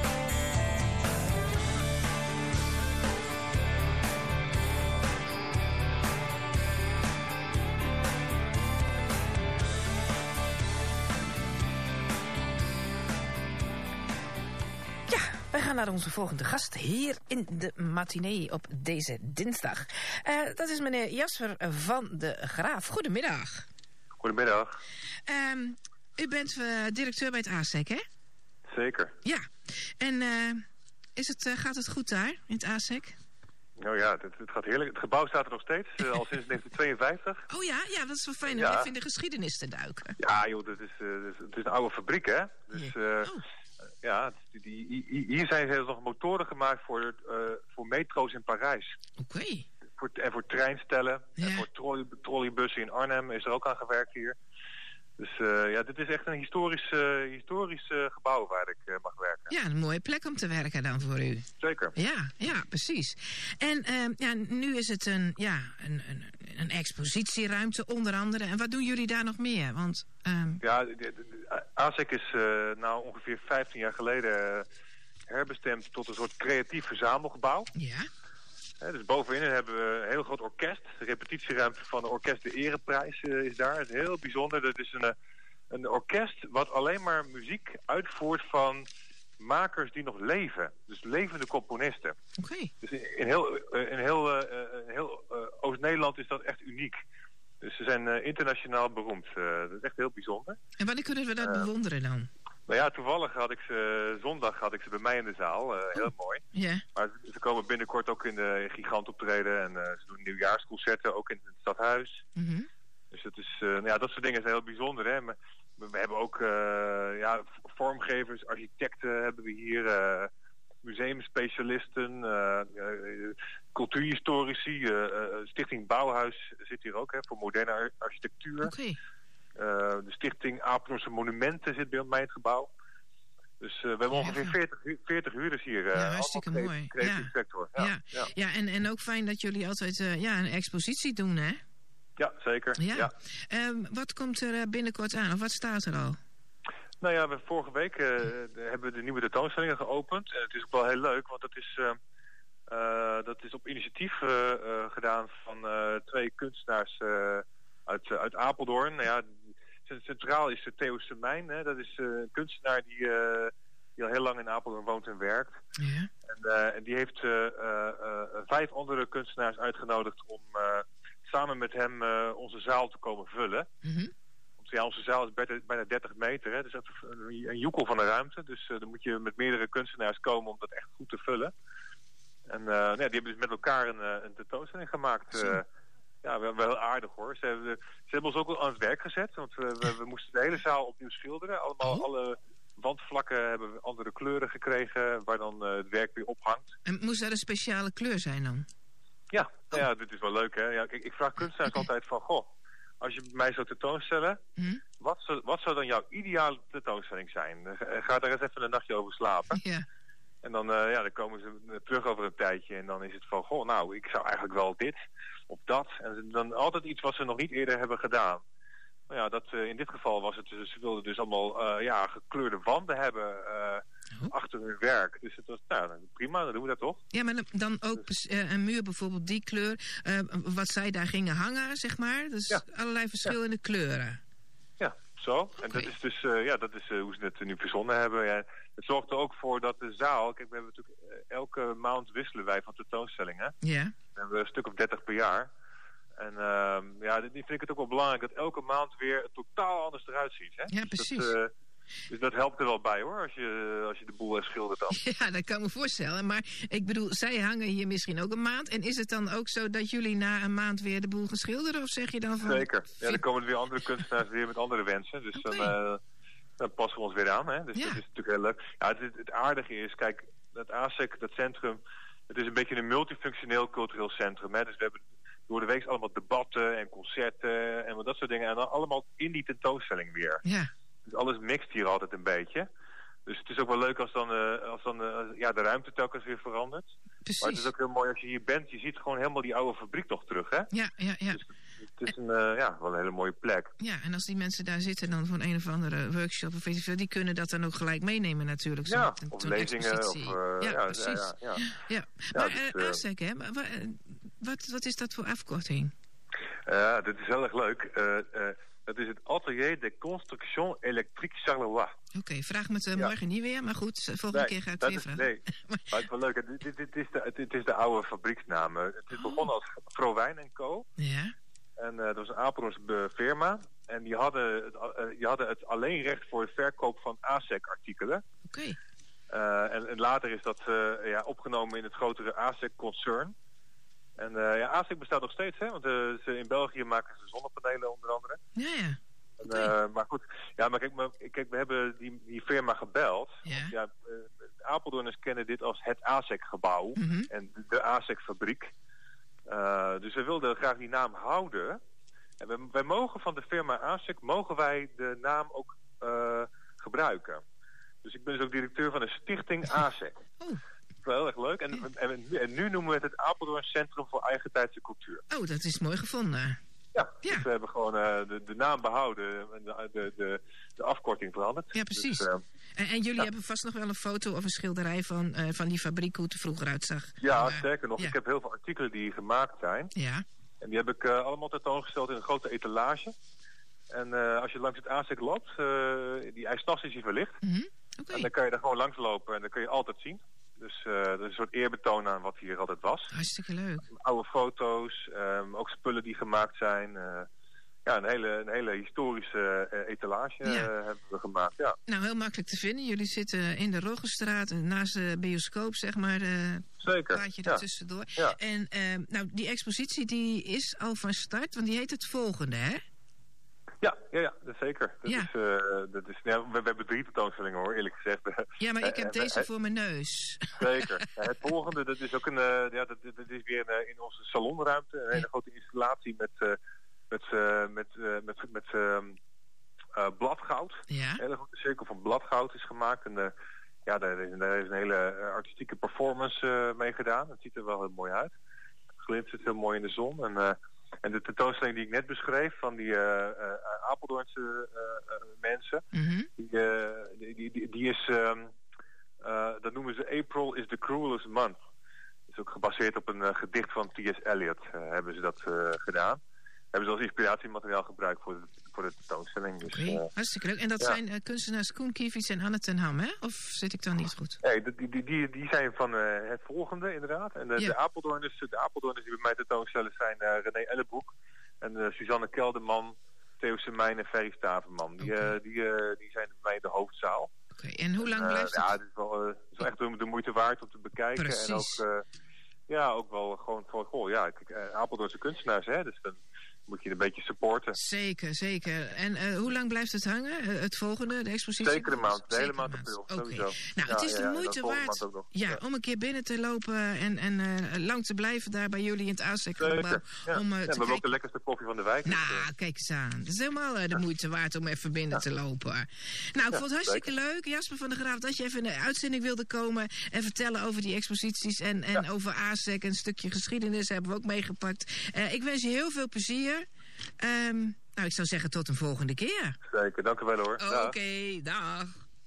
[SPEAKER 1] Ja, wij gaan naar onze volgende gast hier in de matinee op deze dinsdag. Eh, dat is meneer Jasper van de Graaf. Goedemiddag.
[SPEAKER 9] Goedemiddag.
[SPEAKER 1] Ehm, u bent eh, directeur bij het A S E C, hè?
[SPEAKER 9] Zeker.
[SPEAKER 1] Ja. En eh, is het, eh, gaat het goed daar, in het A S E C?
[SPEAKER 9] Nou ja, het, het gaat heerlijk. Het gebouw staat er nog steeds, uh, al sinds negentien tweeënvijftig.
[SPEAKER 1] Oh ja, ja, dat is wel fijn om
[SPEAKER 9] Ja.
[SPEAKER 1] even in de geschiedenis te duiken.
[SPEAKER 9] Ja joh, dat is, uh, dat is, het is een oude fabriek hè. Dus uh,
[SPEAKER 1] Oh.
[SPEAKER 9] ja, het- die, die, hi- hier zijn ze nog motoren gemaakt voor, uh, voor metro's in Parijs.
[SPEAKER 1] Oké.
[SPEAKER 9] Voor, en voor treinstellen.
[SPEAKER 1] Ja.
[SPEAKER 9] En voor trolley, trolleybussen in Arnhem is er ook aan gewerkt hier. Dus uh, ja, dit is echt een historisch, uh, historisch uh, gebouw waar ik uh, mag werken.
[SPEAKER 1] Ja, een mooie plek om te werken dan voor u.
[SPEAKER 9] Zeker.
[SPEAKER 1] Ja, ja, precies. En ehm, ja, nu is het een, ja, een, een, een expositieruimte onder andere. En wat doen jullie daar nog meer? Want, ehm,
[SPEAKER 9] Ja, de, de, de- A S E C is uh, nou ongeveer vijftien jaar geleden uh, herbestemd tot een soort creatief verzamelgebouw.
[SPEAKER 1] ja,
[SPEAKER 9] He, dus bovenin hebben we een heel groot orkest. De repetitieruimte van de Orkest de Ereprijs uh, is daar. Dat is heel bijzonder. Dat is een, uh, een orkest wat alleen maar muziek uitvoert van makers die nog leven. Dus levende componisten.
[SPEAKER 1] oké.
[SPEAKER 9] Dus in, in heel, uh, in heel, uh, in heel uh, Oost-Nederland is dat echt uniek. Dus ze zijn uh, internationaal beroemd. Uh, dat is echt heel bijzonder.
[SPEAKER 1] En wanneer kunnen we dat
[SPEAKER 9] Uh,
[SPEAKER 1] bewonderen dan?
[SPEAKER 9] Nou ja, toevallig had ik ze, zondag had ik ze bij mij in de zaal. Uh, heel mooi.
[SPEAKER 1] Ja,
[SPEAKER 9] Maar ze komen binnenkort ook in de Gigant optreden. En uh, ze doen nieuwjaarsconcerten, ook in het stadhuis.
[SPEAKER 1] mhm.
[SPEAKER 9] Dus dat, is, uh, nou ja, dat soort dingen zijn heel bijzonder. Hè? Maar we, we hebben ook uh, ja, vormgevers, architecten hebben we hier. Uh, museumspecialisten, uh, uh, cultuurhistorici. Uh, uh, Stichting Bouwhuis zit hier ook hè, voor moderne ar- architectuur.
[SPEAKER 1] Oké.
[SPEAKER 9] de Stichting Apeldoornse Monumenten zit bij mij in het gebouw. Dus uh, we hebben ongeveer veertig, veertig huurders hier. Uh,
[SPEAKER 1] ja, hartstikke mooi.
[SPEAKER 9] Creatieve
[SPEAKER 1] ja.
[SPEAKER 9] sector. Ja,
[SPEAKER 1] ja. ja. ja en, en ook fijn dat jullie altijd uh, ja, een expositie doen, hè?
[SPEAKER 9] Ja, zeker.
[SPEAKER 1] Ja.
[SPEAKER 9] Ja.
[SPEAKER 1] Um, wat komt er binnenkort aan? Of wat staat er al?
[SPEAKER 9] Nou ja, we vorige week uh, hebben we de nieuwe tentoonstellingen geopend. En het is ook wel heel leuk, want dat is, uh, uh, dat is op initiatief uh, uh, gedaan van uh, twee kunstenaars uh, uit, uh, uit Apeldoorn. Nou ja, centraal is Theo Semijn. Hè? Dat is uh, een kunstenaar die, uh, die al heel lang in Apeldoorn woont en werkt.
[SPEAKER 1] Ja.
[SPEAKER 9] En, uh, en die heeft uh, uh, uh, vijf andere kunstenaars uitgenodigd om uh, samen met hem uh, onze zaal te komen vullen. Mm-hmm. Ja, onze zaal is bijna dertig meter. Hè. Dus dat is een, een joekel van een ruimte. Dus uh, dan moet je met meerdere kunstenaars komen om dat echt goed te vullen. En uh, nou ja, die hebben dus met elkaar een, een tentoonstelling gemaakt. Uh, ja, wel, wel heel aardig hoor. Ze hebben, ze hebben ons ook al aan het werk gezet. Want we, we, we moesten de hele zaal opnieuw schilderen. Allemaal, oh. Alle wandvlakken hebben andere kleuren gekregen. Waar dan uh, het werk weer ophangt.
[SPEAKER 1] En moest dat een speciale kleur zijn dan?
[SPEAKER 9] Ja, oh. ja dit is wel leuk hè. Ja, kijk, ik vraag kunstenaars altijd van... Goh, als je mij zou tentoonstellen, hm? wat, zou, wat zou dan jouw ideale tentoonstelling zijn? Ga daar eens even een nachtje over slapen.
[SPEAKER 1] Ja.
[SPEAKER 9] En dan, uh, ja, dan komen ze terug over een tijdje en dan is het van, goh, nou, ik zou eigenlijk wel dit of dat. En dan altijd iets wat ze nog niet eerder hebben gedaan. Nou ja, dat, uh, in dit geval was het, ze wilden dus allemaal uh, ja, gekleurde wanden hebben uh, oh. achter hun werk. Dus het was, nou, prima, dan doen we dat toch.
[SPEAKER 1] Ja, maar dan ook dus, uh, een muur bijvoorbeeld die kleur, uh, wat zij daar gingen hangen, zeg maar. Dus ja. allerlei verschillende ja. kleuren.
[SPEAKER 9] Ja, zo. Okay. En dat is dus, uh, ja, dat is uh, hoe ze het nu verzonnen hebben. Ja. Het zorgt er ook voor dat de zaal, kijk, we hebben natuurlijk uh, elke maand wisselen wij van tentoonstellingen.
[SPEAKER 1] Ja.
[SPEAKER 9] We hebben een stuk of dertig per jaar. En uh, ja, die vind ik het ook wel belangrijk dat elke maand weer totaal anders eruit ziet. Hè?
[SPEAKER 1] Ja,
[SPEAKER 9] dus
[SPEAKER 1] precies.
[SPEAKER 9] Dat, uh, dus dat helpt er wel bij hoor, als je, als je de boel schildert dan.
[SPEAKER 1] Ja, dat kan ik me voorstellen. Maar ik bedoel, zij hangen hier misschien ook een maand. En is het dan ook zo dat jullie na een maand weer de boel gaan schilderen? Of zeg je dan van...
[SPEAKER 9] Zeker. Ja, dan komen er weer andere kunstenaars weer met andere wensen. Dus okay. dan, uh, dan passen we ons weer aan. Hè? Dus ja. dat is natuurlijk heel leuk. Ja, het, het aardige is, kijk, dat A S E C, dat centrum... Het is een beetje een multifunctioneel cultureel centrum. Hè? Dus we hebben... door de week allemaal debatten en concerten en wat dat soort dingen. En dan allemaal in die tentoonstelling weer.
[SPEAKER 1] Ja.
[SPEAKER 9] Dus alles mixt hier altijd een beetje. Dus het is ook wel leuk als dan, uh, als dan uh, ja, de ruimte telkens weer verandert.
[SPEAKER 1] Precies.
[SPEAKER 9] Maar het is ook heel mooi als je hier bent. Je ziet gewoon helemaal die oude fabriek nog terug, hè?
[SPEAKER 1] Ja, ja, ja.
[SPEAKER 9] Dus het is een, uh, ja, wel een hele mooie plek.
[SPEAKER 1] Ja, en als die mensen daar zitten dan voor een of andere workshop of festival, die kunnen dat dan ook gelijk meenemen natuurlijk. Zo
[SPEAKER 9] ja,
[SPEAKER 1] een,
[SPEAKER 9] of lezingen. Of, uh,
[SPEAKER 1] ja,
[SPEAKER 9] ja,
[SPEAKER 1] precies.
[SPEAKER 9] Ja, ja, ja.
[SPEAKER 1] ja. Maar uh, dus, uh, A S E C, hè? Wat, wat, wat is dat voor afkorting?
[SPEAKER 9] Ja, uh, dit is heel erg leuk. Uh, uh, Het is het Atelier de Construction Électrique Charleroi.
[SPEAKER 1] Oké, okay, vraag me het uh, ja. morgen niet weer, maar goed, volgende nee, keer ga ik het weer vragen.
[SPEAKER 9] Nee, maar het is wel leuk. Dit, dit, dit, is de, dit is de oude fabrieksnaam. Het is oh. begonnen als Vrouwijn en Co.
[SPEAKER 1] Ja.
[SPEAKER 9] En uh, dat was een Apeldoornse firma. En die hadden, het, uh, die hadden het alleen recht voor het verkoop van A S E C-artikelen.
[SPEAKER 1] Oké. Okay.
[SPEAKER 9] Uh, en, en later is dat uh, ja, opgenomen in het grotere A S E C-concern. En uh, ja, A S E C bestaat nog steeds, hè? Want uh, ze, in België maken ze zonnepanelen onder andere.
[SPEAKER 1] Ja, ja.
[SPEAKER 9] En, uh, maar goed, ja, maar kijk, maar, kijk we hebben die, die firma gebeld.
[SPEAKER 1] Ja.
[SPEAKER 9] Want, ja, uh, de Apeldoorners kennen dit als het A S E C-gebouw
[SPEAKER 1] mm-hmm.
[SPEAKER 9] en de, de A S E C-fabriek. Uh, dus we wilden graag die naam houden. En we, wij mogen van de firma A S E C, mogen wij de naam ook uh, gebruiken. Dus ik ben dus ook directeur van de stichting A S E C.
[SPEAKER 1] Oh.
[SPEAKER 9] Wel heel erg leuk. En, en, en, en nu noemen we het het Apeldoorn Centrum voor Eigentijdse Cultuur.
[SPEAKER 1] Oh, dat is mooi gevonden.
[SPEAKER 9] Ja,
[SPEAKER 1] ja.
[SPEAKER 9] Dus we hebben gewoon uh, de, de naam behouden en de, de, de, de afkorting veranderd.
[SPEAKER 1] Ja, precies.
[SPEAKER 9] Dus, uh,
[SPEAKER 1] en, en jullie
[SPEAKER 9] ja.
[SPEAKER 1] hebben vast nog wel een foto of een schilderij van, uh, van die fabriek, hoe het er vroeger uitzag.
[SPEAKER 9] Ja,
[SPEAKER 1] uh,
[SPEAKER 9] sterker nog.
[SPEAKER 1] Ja.
[SPEAKER 9] Ik heb heel veel artikelen die gemaakt zijn.
[SPEAKER 1] Ja.
[SPEAKER 9] En die heb ik uh, allemaal tentoongesteld in een grote etalage. En uh, als je langs het A S E C loopt, uh, die ijstas is hier verlicht.
[SPEAKER 1] Mm-hmm. Okay.
[SPEAKER 9] En dan kan je daar gewoon langs lopen en dan kun je altijd zien. Dus uh, dat is een soort eerbetoon aan wat hier altijd was.
[SPEAKER 1] Hartstikke leuk.
[SPEAKER 9] Oude foto's, um, ook spullen die gemaakt zijn. Uh, ja, een hele, een hele historische uh, etalage uh,
[SPEAKER 1] ja.
[SPEAKER 9] hebben we gemaakt. Ja.
[SPEAKER 1] Nou, heel makkelijk te vinden. Jullie zitten in de Roggenstraat, naast de bioscoop, zeg maar. Uh,
[SPEAKER 9] Zeker.
[SPEAKER 1] Plaatje
[SPEAKER 9] ja.
[SPEAKER 1] er tussendoor.
[SPEAKER 9] Ja.
[SPEAKER 1] En uh, nou, die expositie die is al van start, want die heet het volgende, hè?
[SPEAKER 9] Ja, ja, ja, dat zeker. Dat
[SPEAKER 1] ja.
[SPEAKER 9] is, uh, dat is, ja, we, we hebben drie tentoonstellingen hoor, eerlijk gezegd.
[SPEAKER 1] Ja, maar ik heb deze uh, voor mijn neus.
[SPEAKER 9] Zeker. Ja, het volgende, dat is ook een, uh, ja, dat, dat is weer een, in onze salonruimte. Een hele grote installatie met, uh, met, uh, met, uh, met, met uh,
[SPEAKER 1] Ja.
[SPEAKER 9] Een hele grote cirkel van bladgoud is gemaakt. En uh, ja, daar is, daar is een hele uh, artistieke performance uh, mee gedaan. Het ziet er wel heel mooi uit. Het glinstert heel mooi in de zon. En, uh, en de tentoonstelling die ik net beschreef van die uh, uh, Apeldoornse uh, uh, mensen,
[SPEAKER 1] Mm-hmm.
[SPEAKER 9] die, uh, die, die, die, die is, um, uh, dat noemen ze April is the Cruelest Month. Dat is ook gebaseerd op een uh, gedicht van T S Eliot, uh, hebben ze dat uh, gedaan. Hebben ze als inspiratiemateriaal gebruikt voor de, voor de tentoonstelling. Dus,
[SPEAKER 1] Oké, okay.
[SPEAKER 9] uh,
[SPEAKER 1] hartstikke leuk. En dat ja. zijn uh, kunstenaars Koen Kiewits en Anne ten Ham, hè? Of zit ik dan niet goed?
[SPEAKER 9] Nee, die, die, die, die zijn van uh, het volgende, inderdaad. En de, ja. de Apeldoorners, de Apeldoorners die bij mij tentoonstellen zijn uh, René Ellebroek en uh, Suzanne Kelderman, Theo Semijn en Ferry Staverman. Die, okay. uh, die, uh, die zijn bij mij in de hoofdzaal.
[SPEAKER 1] Oké, okay. En hoe lang
[SPEAKER 9] uh,
[SPEAKER 1] blijft
[SPEAKER 9] ja,
[SPEAKER 1] het?
[SPEAKER 9] het is wel, uh, het is wel echt de, de moeite waard om te bekijken.
[SPEAKER 1] Precies.
[SPEAKER 9] En ook, uh, ja, ook wel gewoon voor, goh, ja, kijk, uh, Apeldoornse kunstenaars, hè, dus dan moet je een beetje supporten.
[SPEAKER 1] Zeker, zeker. En uh, hoe lang blijft het hangen, uh, het volgende, de expositie?
[SPEAKER 9] Zeker een maand, de hele maand april,
[SPEAKER 1] okay.
[SPEAKER 9] sowieso.
[SPEAKER 1] Nou,
[SPEAKER 9] ja,
[SPEAKER 1] het is de
[SPEAKER 9] ja,
[SPEAKER 1] moeite waard ja, ja. om een keer binnen te lopen en, en uh, lang te blijven daar bij jullie in het A S E C-gebouw.
[SPEAKER 9] Ja.
[SPEAKER 1] Om, uh,
[SPEAKER 9] ja,
[SPEAKER 1] te
[SPEAKER 9] we hebben ook de lekkerste koffie van de wijk.
[SPEAKER 1] Nou,
[SPEAKER 9] dus, uh,
[SPEAKER 1] kijk eens aan. Het is helemaal uh, de moeite waard om even binnen ja. te lopen. Nou, ik ja, vond het hartstikke zeker. leuk, Jasper van der Graaf, dat je even in de uitzending wilde komen en vertellen over die exposities en, en ja. over A S E C. Een stukje geschiedenis hebben we ook meegepakt. Uh, ik wens je heel veel plezier. Um, nou, ik zou zeggen tot een volgende keer.
[SPEAKER 9] Zeker, dank u wel hoor.
[SPEAKER 1] Oké, okay, dag.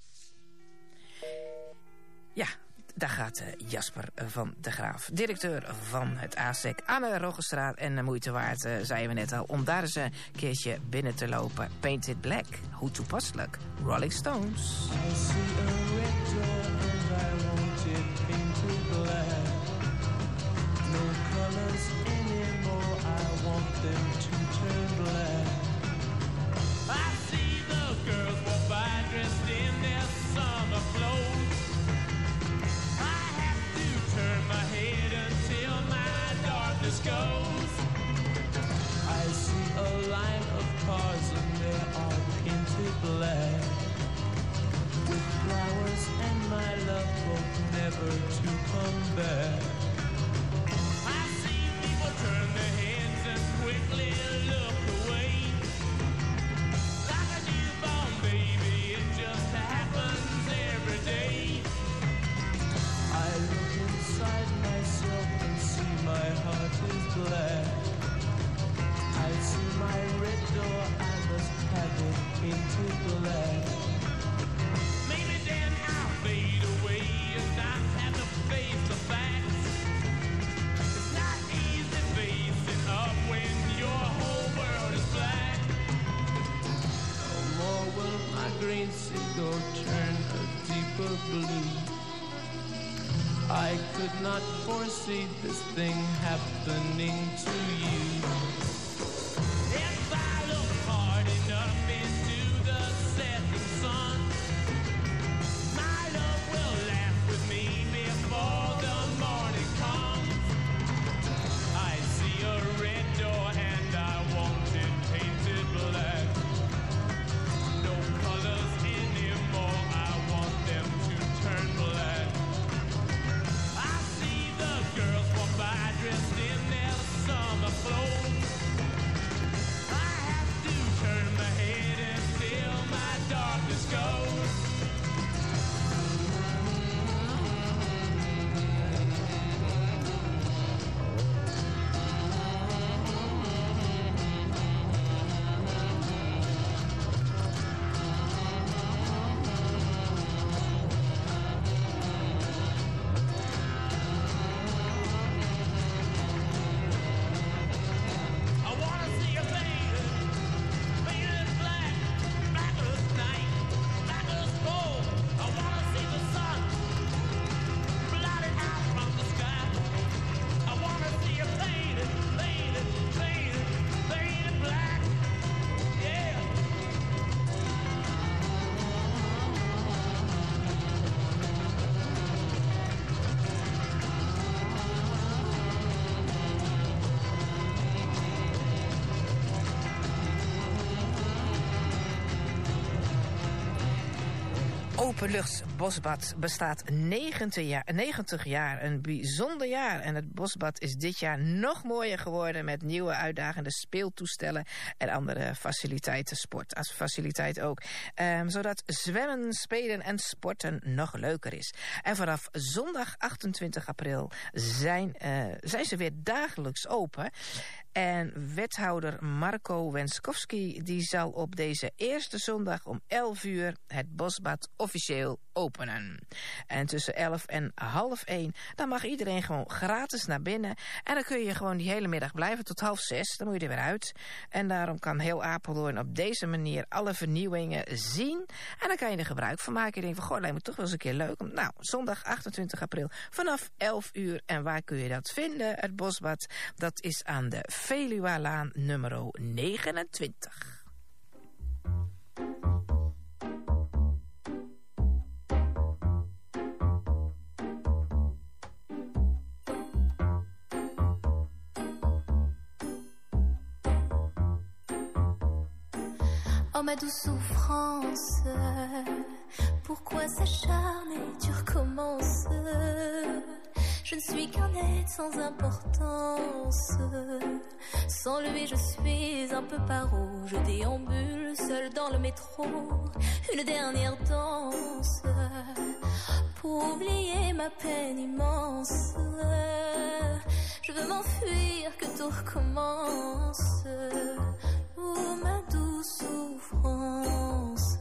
[SPEAKER 1] Ja, daar gaat uh, Jasper van der Graaf, directeur van het A S E C aan de Roggestraat. En de moeite waard, uh, zeiden we net al, om daar eens een keertje binnen te lopen. Painted Black, hoe toepasselijk. Rolling Stones.
[SPEAKER 10] I see a red door and I want it painted black. No colors anymore, I want them to turn black.
[SPEAKER 6] I see the girls walk by dressed in their summer clothes. I have to turn my head until my darkness goes.
[SPEAKER 10] I see a line of cars and they are painted black, with flowers and my love hope never to come back.
[SPEAKER 6] I see people turn their heads and quickly look away. Like a newborn baby, it just happens every day.
[SPEAKER 10] I look inside myself and see my heart is black. I see my red door, I must have it painted black.
[SPEAKER 6] Maybe then I'll fade away and not have to face the facts. It's not easy facing up when your whole world is black.
[SPEAKER 10] No more will my green seagull turn a deeper blue. I could not foresee this thing happening to you.
[SPEAKER 6] If I look hard enough into the setting sun, my love will laugh with me before the morning comes. I see a red door and I want it painted black. No colors anymore, I want them to turn black. I see the girls walk by dressed in their summer clothes.
[SPEAKER 1] Openluchtbosbad bestaat negentig jaar, negentig jaar, een bijzonder jaar. En het bosbad is dit jaar nog mooier geworden met nieuwe uitdagende speeltoestellen en andere faciliteiten, sport als faciliteit ook. Um, zodat zwemmen, spelen en sporten nog leuker is. En vanaf zondag achtentwintig april zijn, uh, zijn ze weer dagelijks open. En wethouder Marco Wenskowski die zal op deze eerste zondag om elf uur het bosbad officieel openen. En tussen elf en half één, dan mag iedereen gewoon gratis naar binnen. En dan kun je gewoon die hele middag blijven tot half zes. Dan moet je er weer uit. En daarom kan heel Apeldoorn op deze manier alle vernieuwingen zien. En dan kan je er gebruik van maken. Je denkt van, goh, lijkt me toch wel eens een keer leuk. Nou, zondag achtentwintig april vanaf elf uur. En waar kun je dat vinden? Het bosbad, dat is aan de Veluwalaan nummer negenentwintig.
[SPEAKER 11] Oh ma douce souffrance, pourquoi s'acharner, tu recommences. Je ne suis qu'un être sans importance. Sans lui je suis un peu paro. Je déambule seul dans le métro. Une dernière danse pour oublier ma peine immense. Je veux m'enfuir, que tout recommence. Oh ma douce souffrance.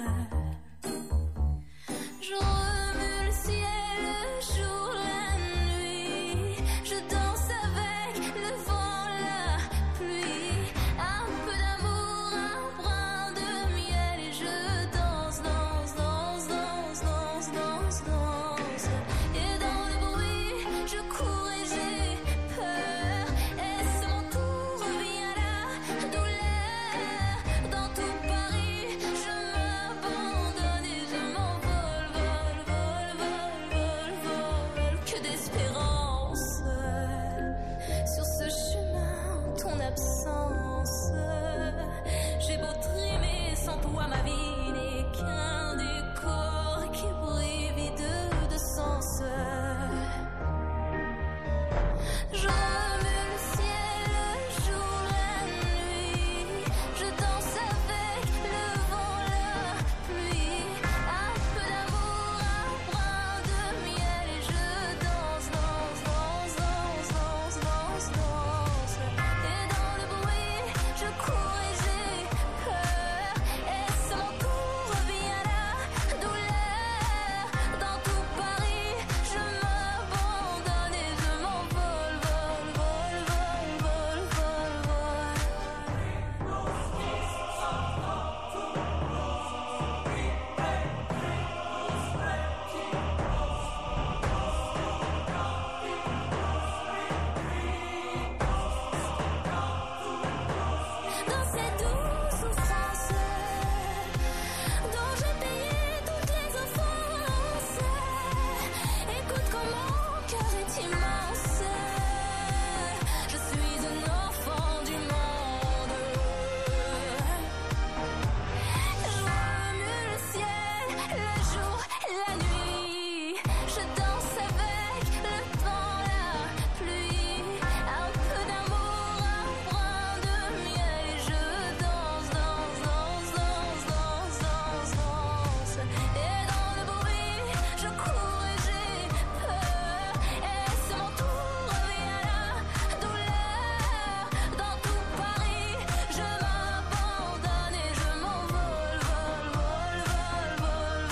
[SPEAKER 11] Je remue le ciel, le jour, la nuit. Je danse avec le vent, la pluie. Un peu d'amour, un brin de miel. Et je danse, danse, danse, danse, danse, danse, danse. Et dans le bruit, je cours et j'ai peur. Est-ce mon tour, revient la douleur. Dans tout Paris, je m'abandonne et je m'envole, vol, vol, vol, vol, vol. Que d'espérance sur ce chemin, ton absence. J'ai beau trimer sans toi, ma vie n'est qu'un décor qui brille vide de sens. Je remue le ciel, le jour, la nuit. Je danse avec le vent, la pluie. Un peu d'amour, un brin de miel. Et je danse, danse, danse, danse, danse, danse, danse. Et dans le bruit, je cours et j'ai peur. Est-ce mon tour, revient la douleur. Dans tout Paris, je m'abandonne et je m'envole, vol, vol, vol, vol, vol, vol. Dans cette douce souffrance dont j'ai payé toutes les offenses. Écoute comme mon cœur est immense. Je suis un enfant du monde. Je remue le ciel, le jour, la nuit. Je danse avec le vent, la pluie. Un peu d'amour, un brin de miel. Et je danse, danse, danse, danse, danse, danse, danse. Et dans le bruit, je cours et j'ai peur. Est-ce mon tour, revient la douleur. Dans tout Paris, je m'abandonne et je m'envole, vol, vol, vol,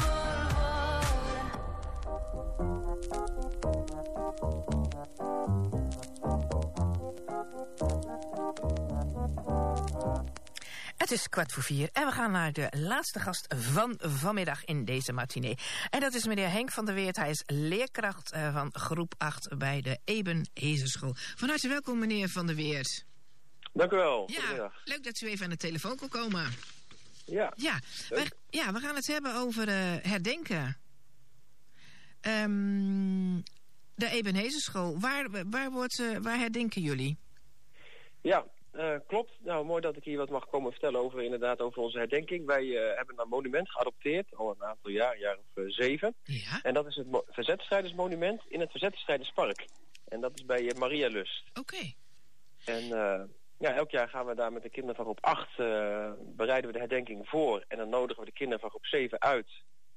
[SPEAKER 11] vol, vol.
[SPEAKER 1] Het is kwart voor vier en we gaan naar de laatste gast van vanmiddag in deze matinee. En dat is meneer Henk van der Weert. Hij is leerkracht uh, van groep acht bij de Ebenhezerschool. Van harte welkom meneer van der Weert.
[SPEAKER 12] Dank u wel.
[SPEAKER 1] Ja,
[SPEAKER 12] Goedemiddag.
[SPEAKER 1] leuk dat u even aan de telefoon kon komen.
[SPEAKER 12] Ja.
[SPEAKER 1] Ja, wij, ja we gaan het hebben over uh, herdenken. Um, de Ebenhezerschool. Waar, waar, wordt, uh, waar herdenken jullie?
[SPEAKER 12] Ja, uh, klopt. Nou, mooi dat ik hier wat mag komen vertellen over inderdaad over onze herdenking. Wij uh, hebben een monument geadopteerd, al een aantal jaar, een jaar of uh, zeven.
[SPEAKER 1] Ja.
[SPEAKER 12] En dat is het mo- Verzetstrijdersmonument in het Verzetstrijderspark. En dat is bij uh, Maria Lust.
[SPEAKER 1] Oké. Okay.
[SPEAKER 12] En uh, ja, elk jaar gaan we daar met de kinderen van groep acht, uh, bereiden we de herdenking voor. En dan nodigen we de kinderen van groep zeven uit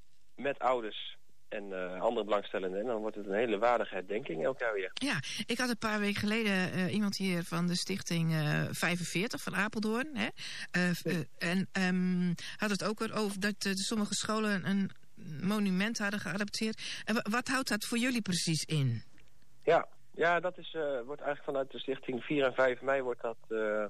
[SPEAKER 12] met ouders en uh, andere belangstellenden. En dan wordt het een hele waardige herdenking elk jaar weer.
[SPEAKER 1] Ja, ik had een paar weken geleden uh, iemand hier van de stichting uh, vijfenveertig van Apeldoorn. Hè? Uh, uh, en um, had het ook weer over dat uh, sommige scholen een monument hadden geadopteerd. En w- wat houdt dat voor jullie precies in?
[SPEAKER 12] Ja, ja dat is, uh, wordt eigenlijk vanuit de stichting vier en vijf mei wordt dat uh, uh,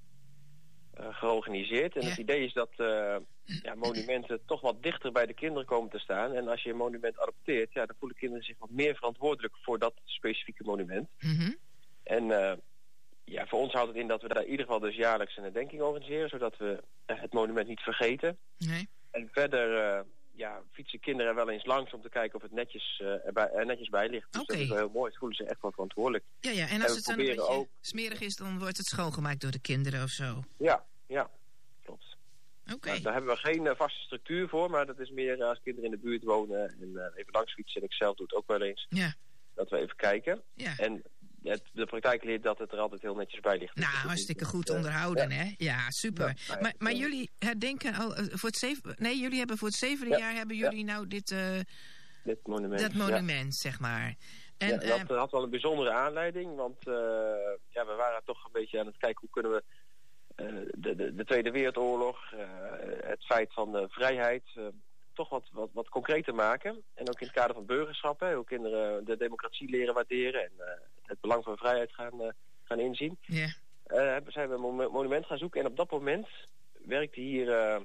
[SPEAKER 12] georganiseerd. En ja. Het idee is dat uh, ja, monumenten toch wat dichter bij de kinderen komen te staan. En als je een monument adopteert, ja, dan voelen kinderen zich wat meer verantwoordelijk voor dat specifieke monument.
[SPEAKER 1] Mm-hmm.
[SPEAKER 12] En uh, ja, voor ons houdt het in dat we daar in ieder geval dus jaarlijks een herdenking organiseren, zodat we uh, het monument niet vergeten.
[SPEAKER 1] Nee.
[SPEAKER 12] En verder uh, ja, fietsen kinderen er wel eens langs om te kijken of het netjes, uh, erbij, er netjes bij ligt. Dus
[SPEAKER 1] okay.
[SPEAKER 12] Dat is wel heel mooi. Ze voelen zich echt wel verantwoordelijk.
[SPEAKER 1] Ja, ja. En als
[SPEAKER 12] en
[SPEAKER 1] het dan een beetje
[SPEAKER 12] ook...
[SPEAKER 1] smerig is, dan wordt het schoongemaakt door de kinderen of zo.
[SPEAKER 12] Ja, ja, klopt.
[SPEAKER 1] Oké. Okay.
[SPEAKER 12] Nou, daar hebben we geen uh, vaste structuur voor, maar dat is meer uh, als kinderen in de buurt wonen en uh, even langs fietsen. En ik zelf doe het ook wel eens.
[SPEAKER 1] Ja.
[SPEAKER 12] Dat we even kijken.
[SPEAKER 1] Ja.
[SPEAKER 12] En het, de praktijk leert dat het er altijd heel netjes bij ligt.
[SPEAKER 1] Nou, hartstikke goed onderhouden, uh, hè? Ja, super. Ja, nou ja, maar, maar ja. jullie herdenken al uh, voor het zeven... Nee, jullie hebben voor het zevende ja. jaar hebben jullie ja. nou dit... Uh,
[SPEAKER 12] dit monument.
[SPEAKER 1] Dat monument, ja. zeg maar. En,
[SPEAKER 12] ja, dat
[SPEAKER 1] uh,
[SPEAKER 12] had wel een bijzondere aanleiding, want uh, ja, we waren toch een beetje aan het kijken hoe kunnen we uh, de, de, de Tweede Wereldoorlog, uh, het feit van de vrijheid, uh, toch wat, wat, wat concreter maken. En ook in het kader van burgerschap, hè, hoe kinderen de democratie leren waarderen en uh, het belang van vrijheid gaan, uh, gaan inzien.
[SPEAKER 1] Yeah.
[SPEAKER 12] Uh, zijn we een monument gaan zoeken en op dat moment werkte hier, uh,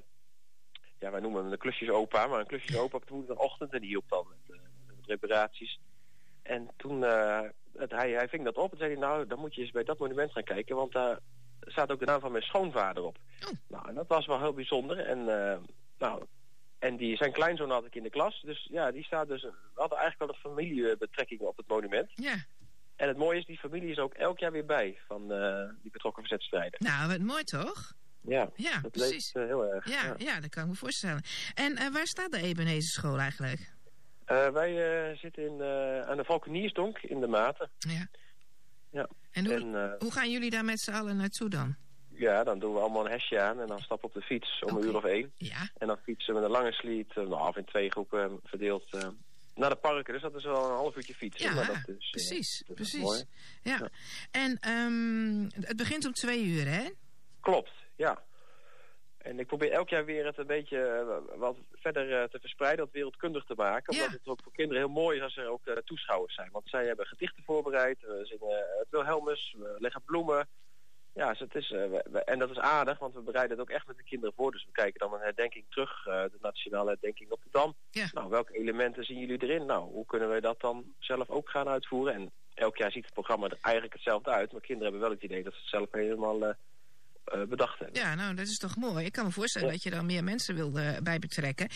[SPEAKER 12] ja, wij noemen hem de klusjesopa, maar een klusjesopa op de woensdagochtend en die hielp dan met, uh, met reparaties. En toen, uh, het, hij, hij ving dat op en zei hij, nou, dan moet je eens bij dat monument gaan kijken, want daar staat ook de naam van mijn schoonvader op.
[SPEAKER 1] Oh.
[SPEAKER 12] Nou, en dat was wel heel bijzonder. En, uh, nou, en die, zijn kleinzoon had ik in de klas, dus ja, die staat dus, we hadden eigenlijk wel een familiebetrekking op het monument.
[SPEAKER 1] Ja.
[SPEAKER 12] En het mooie is, die familie is ook elk jaar weer bij van uh, die betrokken verzetstrijden.
[SPEAKER 1] Nou, wat mooi toch?
[SPEAKER 12] Ja,
[SPEAKER 1] ja
[SPEAKER 12] dat
[SPEAKER 1] precies.
[SPEAKER 12] leeft uh, heel erg.
[SPEAKER 1] Ja, ja. ja, dat kan ik me voorstellen. En uh, waar staat de Ebenezer School eigenlijk?
[SPEAKER 12] Uh, wij uh, zitten in, uh, aan de Valkeniersdonk in de Maten.
[SPEAKER 1] Ja.
[SPEAKER 12] Ja.
[SPEAKER 1] En, hoe,
[SPEAKER 12] en uh,
[SPEAKER 1] hoe gaan jullie daar met z'n allen naartoe dan?
[SPEAKER 12] Ja, dan doen we allemaal een hesje aan en dan stappen we op de fiets om okay. een uur of één.
[SPEAKER 1] Ja. En
[SPEAKER 12] dan fietsen we met een lange sliet, uh, nou, of in twee groepen verdeeld, uh, naar de parken. Dus dat is wel een half uurtje fietsen.
[SPEAKER 1] Ja,
[SPEAKER 12] maar dat is,
[SPEAKER 1] precies.
[SPEAKER 12] Uh, dat
[SPEAKER 1] precies.
[SPEAKER 12] is mooi.
[SPEAKER 1] Ja. ja. En um, het begint om twee uur, hè?
[SPEAKER 12] Klopt, ja. En ik probeer elk jaar weer het een beetje uh, wat verder uh, te verspreiden, wat wereldkundig te maken. Omdat ja. het ook voor kinderen heel mooi is als er ook uh, toeschouwers zijn. Want zij hebben gedichten voorbereid, we zingen uh, het Wilhelmus, we leggen bloemen. Ja, dus het is, uh, we, we, en dat is aardig, want we bereiden het ook echt met de kinderen voor. Dus we kijken dan een herdenking terug, uh, de nationale herdenking op de Dam.
[SPEAKER 1] Ja.
[SPEAKER 12] Nou, welke elementen zien jullie erin? Nou, hoe kunnen we dat dan zelf ook gaan uitvoeren? En elk jaar ziet het programma er eigenlijk hetzelfde uit. Maar kinderen hebben wel het idee dat ze het zelf helemaal uh, uh, bedacht hebben.
[SPEAKER 1] Ja, nou, dat is toch mooi. Ik kan me voorstellen ja. dat je dan meer mensen wil uh, bij betrekken.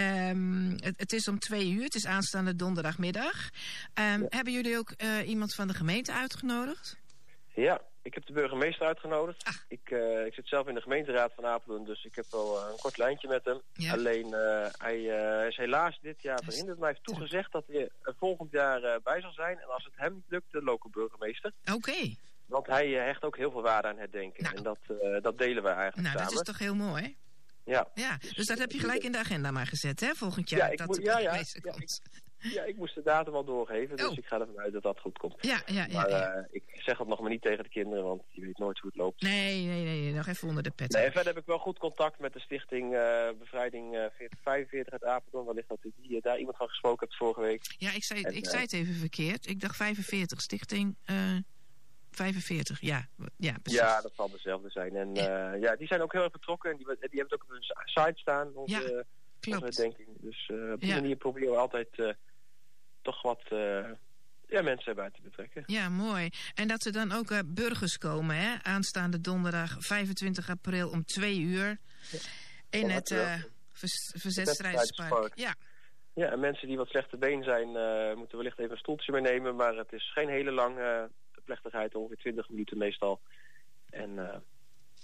[SPEAKER 1] Um, het, het is om twee uur, het is aanstaande donderdagmiddag. Um, ja. Hebben jullie ook uh, iemand van de gemeente uitgenodigd?
[SPEAKER 12] Ja. Ik heb de burgemeester uitgenodigd. Ik, uh, ik zit zelf in de gemeenteraad van Apeldoorn, dus ik heb wel uh, een kort lijntje met hem. Ja. Alleen, uh, hij uh, is helaas dit jaar verhinderd, maar hij heeft toegezegd dat hij er volgend jaar uh, bij zal zijn. En als het hem niet lukt, de lokale burgemeester.
[SPEAKER 1] Oké. Okay.
[SPEAKER 12] Want hij uh, hecht ook heel veel waarde aan herdenken. Nou. En dat, uh, dat delen we eigenlijk
[SPEAKER 1] nou,
[SPEAKER 12] samen.
[SPEAKER 1] Nou, dat is toch heel mooi?
[SPEAKER 12] Ja.
[SPEAKER 1] Ja, dus, dus dat heb je gelijk in de agenda maar gezet, hè? Volgend jaar.
[SPEAKER 12] Ja, ik
[SPEAKER 1] dat
[SPEAKER 12] moet, ja, ja, ja,
[SPEAKER 1] komt.
[SPEAKER 12] Ik, ja, ik moest de datum al doorgeven, dus
[SPEAKER 1] oh. ik
[SPEAKER 12] ga ervan uit dat dat goed komt.
[SPEAKER 1] Ja, ja, ja.
[SPEAKER 12] Maar
[SPEAKER 1] ja.
[SPEAKER 12] Uh, ik zeg het nog maar niet tegen de kinderen, want je weet nooit hoe het loopt.
[SPEAKER 1] Nee, nee, nee, nog even onder de pet.
[SPEAKER 12] Nee, en verder heb ik wel goed contact met de stichting uh, Bevrijding uh, veertig vijfenveertig uit Apeldoorn. Wellicht dat je daar iemand van gesproken hebt vorige week.
[SPEAKER 1] Ja, ik zei,
[SPEAKER 12] en,
[SPEAKER 1] ik uh, zei het even verkeerd. Ik dacht vijfenveertig, stichting... Uh... vijfenveertig, ja. Ja, precies.
[SPEAKER 12] Ja, dat zal dezelfde zijn. En ja, uh, ja die zijn ook heel erg betrokken. En die, die hebben het ook op hun site staan. Onze,
[SPEAKER 1] ja, klopt.
[SPEAKER 12] Onze denking. Dus uh, op die
[SPEAKER 1] ja.
[SPEAKER 12] manier proberen we altijd uh, toch wat uh, ja, mensen erbij te betrekken.
[SPEAKER 1] Ja, mooi. En dat er dan ook uh, burgers komen, hè? Aanstaande donderdag vijfentwintig april om twee uur. Ja. In het uh, vers- Verzetstrijderspark. Ja.
[SPEAKER 12] Ja, en mensen die wat slechte been zijn, uh, moeten wellicht even een stoeltje meenemen. Maar het is geen hele lange... Uh, plechtigheid, ongeveer twintig minuten meestal. En uh,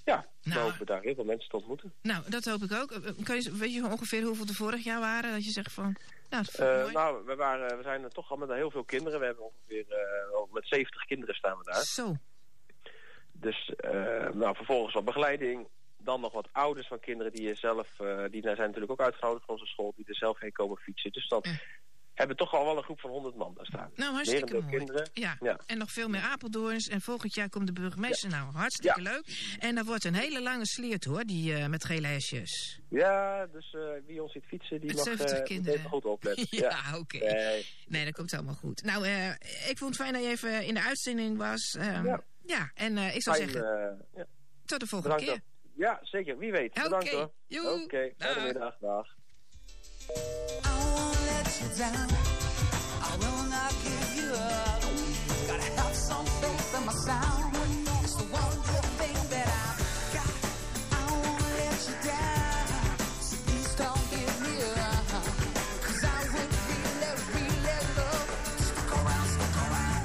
[SPEAKER 12] Ja,
[SPEAKER 1] Nou.
[SPEAKER 12] we hopen daar heel veel mensen te ontmoeten.
[SPEAKER 1] Nou, dat hoop ik ook. Uh, Kan je, weet je ongeveer hoeveel er vorig jaar waren? Dat je zegt van, nou, dat vond ik
[SPEAKER 12] Uh,
[SPEAKER 1] mooi.
[SPEAKER 12] nou, we, waren, we zijn er toch al met heel veel kinderen. We hebben ongeveer uh, al met zeventig kinderen staan we daar.
[SPEAKER 1] Zo.
[SPEAKER 12] Dus uh, nou, vervolgens wat begeleiding. Dan nog wat ouders van kinderen die er zelf, uh, die zijn natuurlijk ook uitgenodigd van onze school, die er zelf heen komen fietsen. Dus dan
[SPEAKER 1] Mm.
[SPEAKER 12] hebben we toch al wel een groep van honderd man daar staan.
[SPEAKER 1] Nou, hartstikke
[SPEAKER 12] Merendeel
[SPEAKER 1] mooi.
[SPEAKER 12] kinderen.
[SPEAKER 1] Ja.
[SPEAKER 12] Ja.
[SPEAKER 1] En nog veel meer Apeldoorns. En volgend jaar komt de burgemeester. Nou, hartstikke
[SPEAKER 12] Ja.
[SPEAKER 1] leuk. En dat wordt een hele lange sliert, hoor, die uh, met gele hesjes.
[SPEAKER 12] Ja, dus uh, wie ons ziet fietsen, die
[SPEAKER 1] Met
[SPEAKER 12] mag
[SPEAKER 1] zeventig
[SPEAKER 12] uh,
[SPEAKER 1] kinderen.
[SPEAKER 12] even goed opletten.
[SPEAKER 1] Ja, oké.
[SPEAKER 12] Nee.
[SPEAKER 1] Nee, dat komt allemaal goed. Nou, uh, ik vond het fijn dat je even in de uitzending was. Um, ja. ja, en uh, ik zou
[SPEAKER 12] Fijn,
[SPEAKER 1] zeggen,
[SPEAKER 12] uh, ja.
[SPEAKER 1] tot de volgende
[SPEAKER 12] Bedankt.
[SPEAKER 1] keer.
[SPEAKER 12] Ja, zeker. Wie weet.
[SPEAKER 1] Oké.
[SPEAKER 12] Bedankt hoor.
[SPEAKER 1] Joe.
[SPEAKER 12] Oké, okay.
[SPEAKER 1] Dag.
[SPEAKER 12] Fijne middag. Dag.
[SPEAKER 5] I won't let you down. I will not give you up. Gotta have some faith in my sound. It's the one good thing that I've got. I won't let you down. So please don't give me up. Cause I would really, really love to stick around, stick around.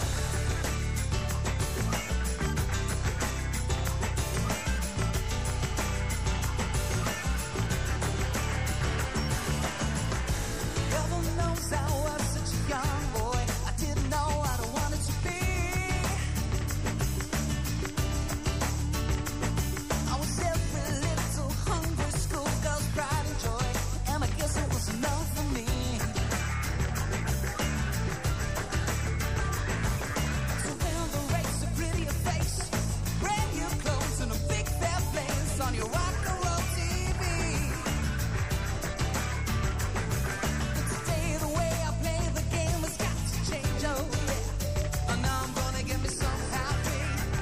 [SPEAKER 5] Heaven knows I was such a young boy. I didn't know what I wanted to be. I was every little hungry schoolgirl's pride and joy, and I guess it was enough for me. So when the race a prettier face, brand new clothes and a big fat place on your rock and roll T V. Today the way I play the game has got to change, oh yeah. And now I'm gonna get me some happy.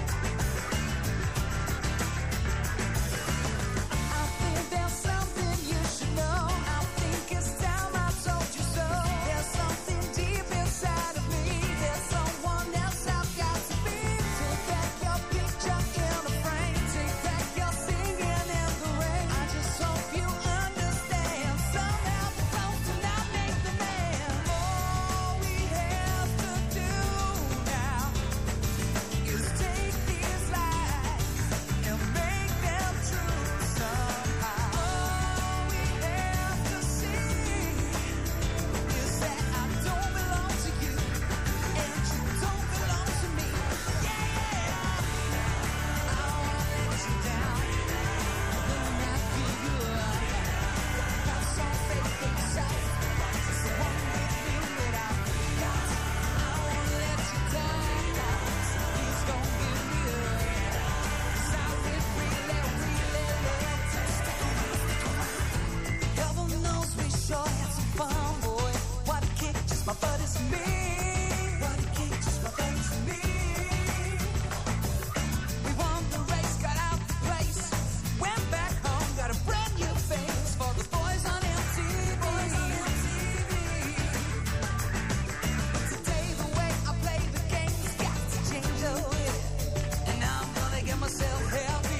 [SPEAKER 5] I think there's something you should know. I think it's time I told you so. There's something deep inside of me. There's someone else I've got to be. Take back your picture in a frame. Take back your singing in the rain. I just hope you understand. Somehow the clothes do not make the man. All we have to do now is take these lies and make them true somehow. All we have to see is that I don't belong to you and you don't belong to me. Yeah, I won't let you down. I will not give you up. Have some faith in yourself. It's the one good thing that I've got. I won't let you down. Please don't give me up. 'Cause I would really, really love to stick around, stick around. Heaven knows we sure had some fun, boy. What a kick, just my buddies and me. What a kick, just my buddies and me. We won the race, got out the place. Went back home, got a brand new face for the boys on M T V. Today the way I play the game's got to change, oh yeah. And now I'm gonna get myself healthy.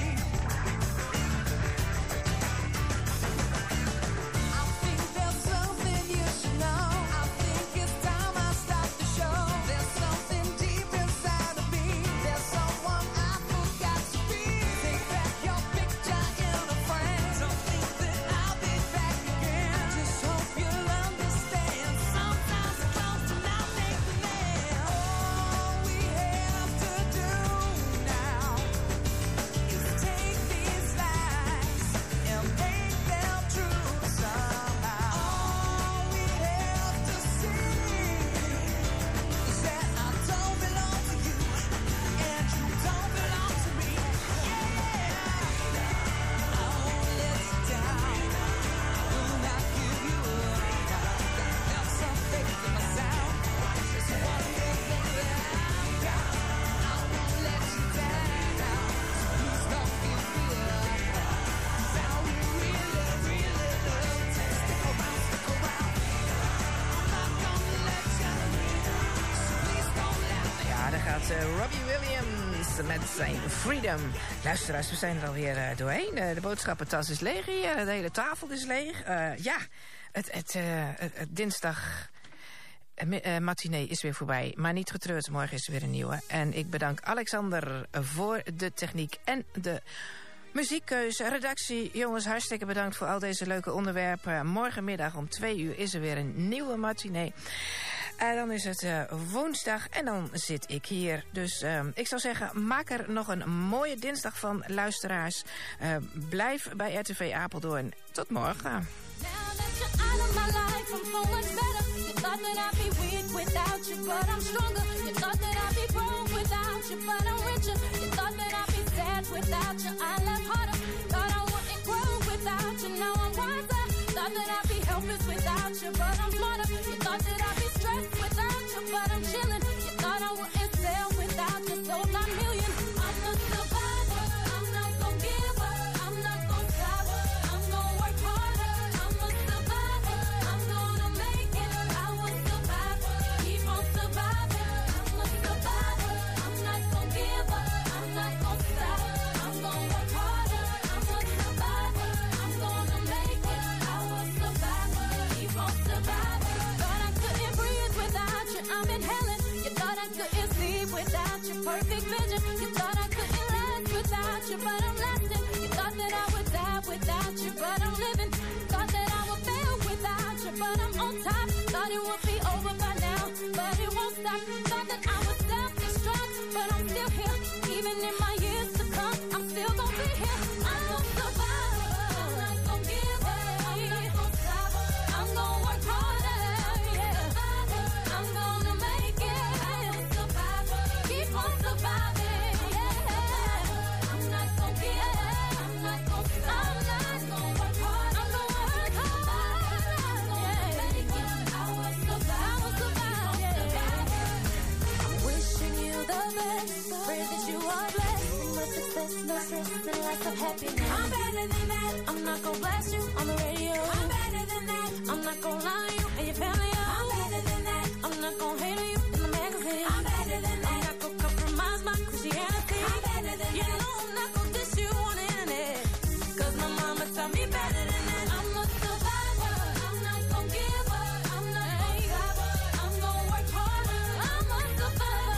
[SPEAKER 5] I think there's something you should know. I think it's time I start the show. There's something deep inside of me. There's someone I forgot to be. Take back your picture in a frame. Don't think that I'll be back again. I just hope you'll understand. Sometimes the clothes do not make the man. All we have to do now is take these lies and make them true somehow. All we have to see is that I don't belong to you and you don't belong to me. Yeah, I won't let you down. I will not give you up. Have some faith in my sound. It's the one good thing that I've got. I won't let you down. So please don't give me up. 'Cause I would really, really love to stick around, stick around. I'm not gonna let you. So please don't let me.
[SPEAKER 1] Ja, daar gaat uh, Robbie Williams met zijn Freedom. Luisteraars, we zijn er alweer uh, doorheen. Uh, de boodschappentas is leeg hier. De hele tafel is leeg. Uh, ja, het, het, uh, het, het dinsdag uh, matinee is weer voorbij. Maar niet getreurd, morgen is er weer een nieuwe. En ik bedank Alexander voor de techniek en de Muziekkeuze, redactie. Jongens, hartstikke bedankt voor al deze leuke onderwerpen. Morgenmiddag om twee uur is er weer een nieuwe matinee. En dan is het uh, woensdag en dan zit ik hier. Dus uh, ik zou zeggen, maak er nog een mooie dinsdag van, luisteraars. Uh, blijf bij R T V Apeldoorn. Tot morgen.
[SPEAKER 11] Without you, I love harder. Thought I wouldn't grow without you. Now I'm wiser. Thought that I'd be helpless without you, but I'm smarter. You thought that I'd be stressed without you, but I'm chilling. You thought I wouldn't sell without you, sold my million. I'm a survivor. I'm not gonna give up. I'm not gonna stop. I'm gonna work harder. I'm a survivor. I'm gonna make it. I will survive. Keep on surviving. I'm a survivor. I'm not gonna give up. I'm not gonna stop. I'm in heaven. You thought I couldn't sleep without your perfect vision. You thought I couldn't last without you, but I'm lasting. You thought that I would die without you, but I'm living. Thought that I would fail without you, but I'm on top. Thought it would be over by now, but it won't stop. Thought that I would self-destruct, but I'm still here. Even in my years to come, I'm still gonna be here. I'm a survivor. I'm not gonna give up. I'm not gonna stop. I'm gonna work harder. No stress and lots of happiness. I'm better than that. I'm not gonna blast you on the radio. I'm better than that. I'm not gonna lie to you and your family. I'm better than that. I'm not gonna hate on you in the magazine. I'm better than that. I'm not gonna compromise my Christianity. I'm better than you that. You know I'm not gonna diss you on the internet. Cause my mama taught me better than that. I'm a survivor. I'm not gonna give up. I'm not gonna stop. I'm gonna work harder. I'm a survivor.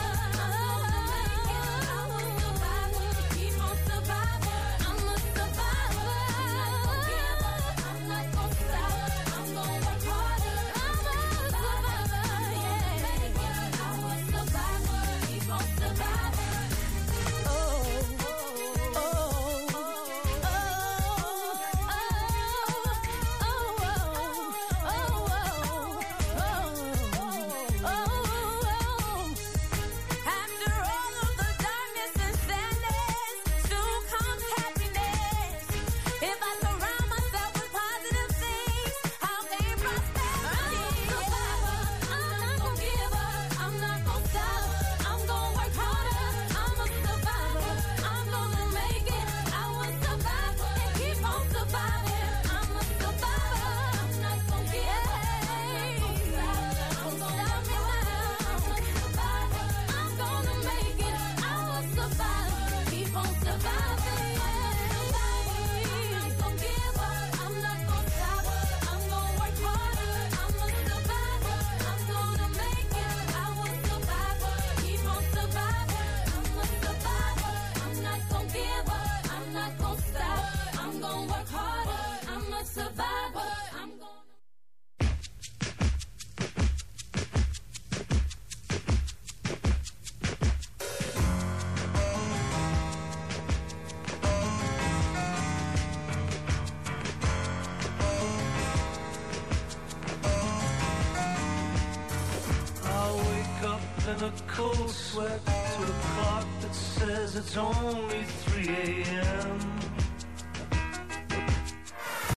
[SPEAKER 10] In a cold sweat to a clock that says it's only three a.m.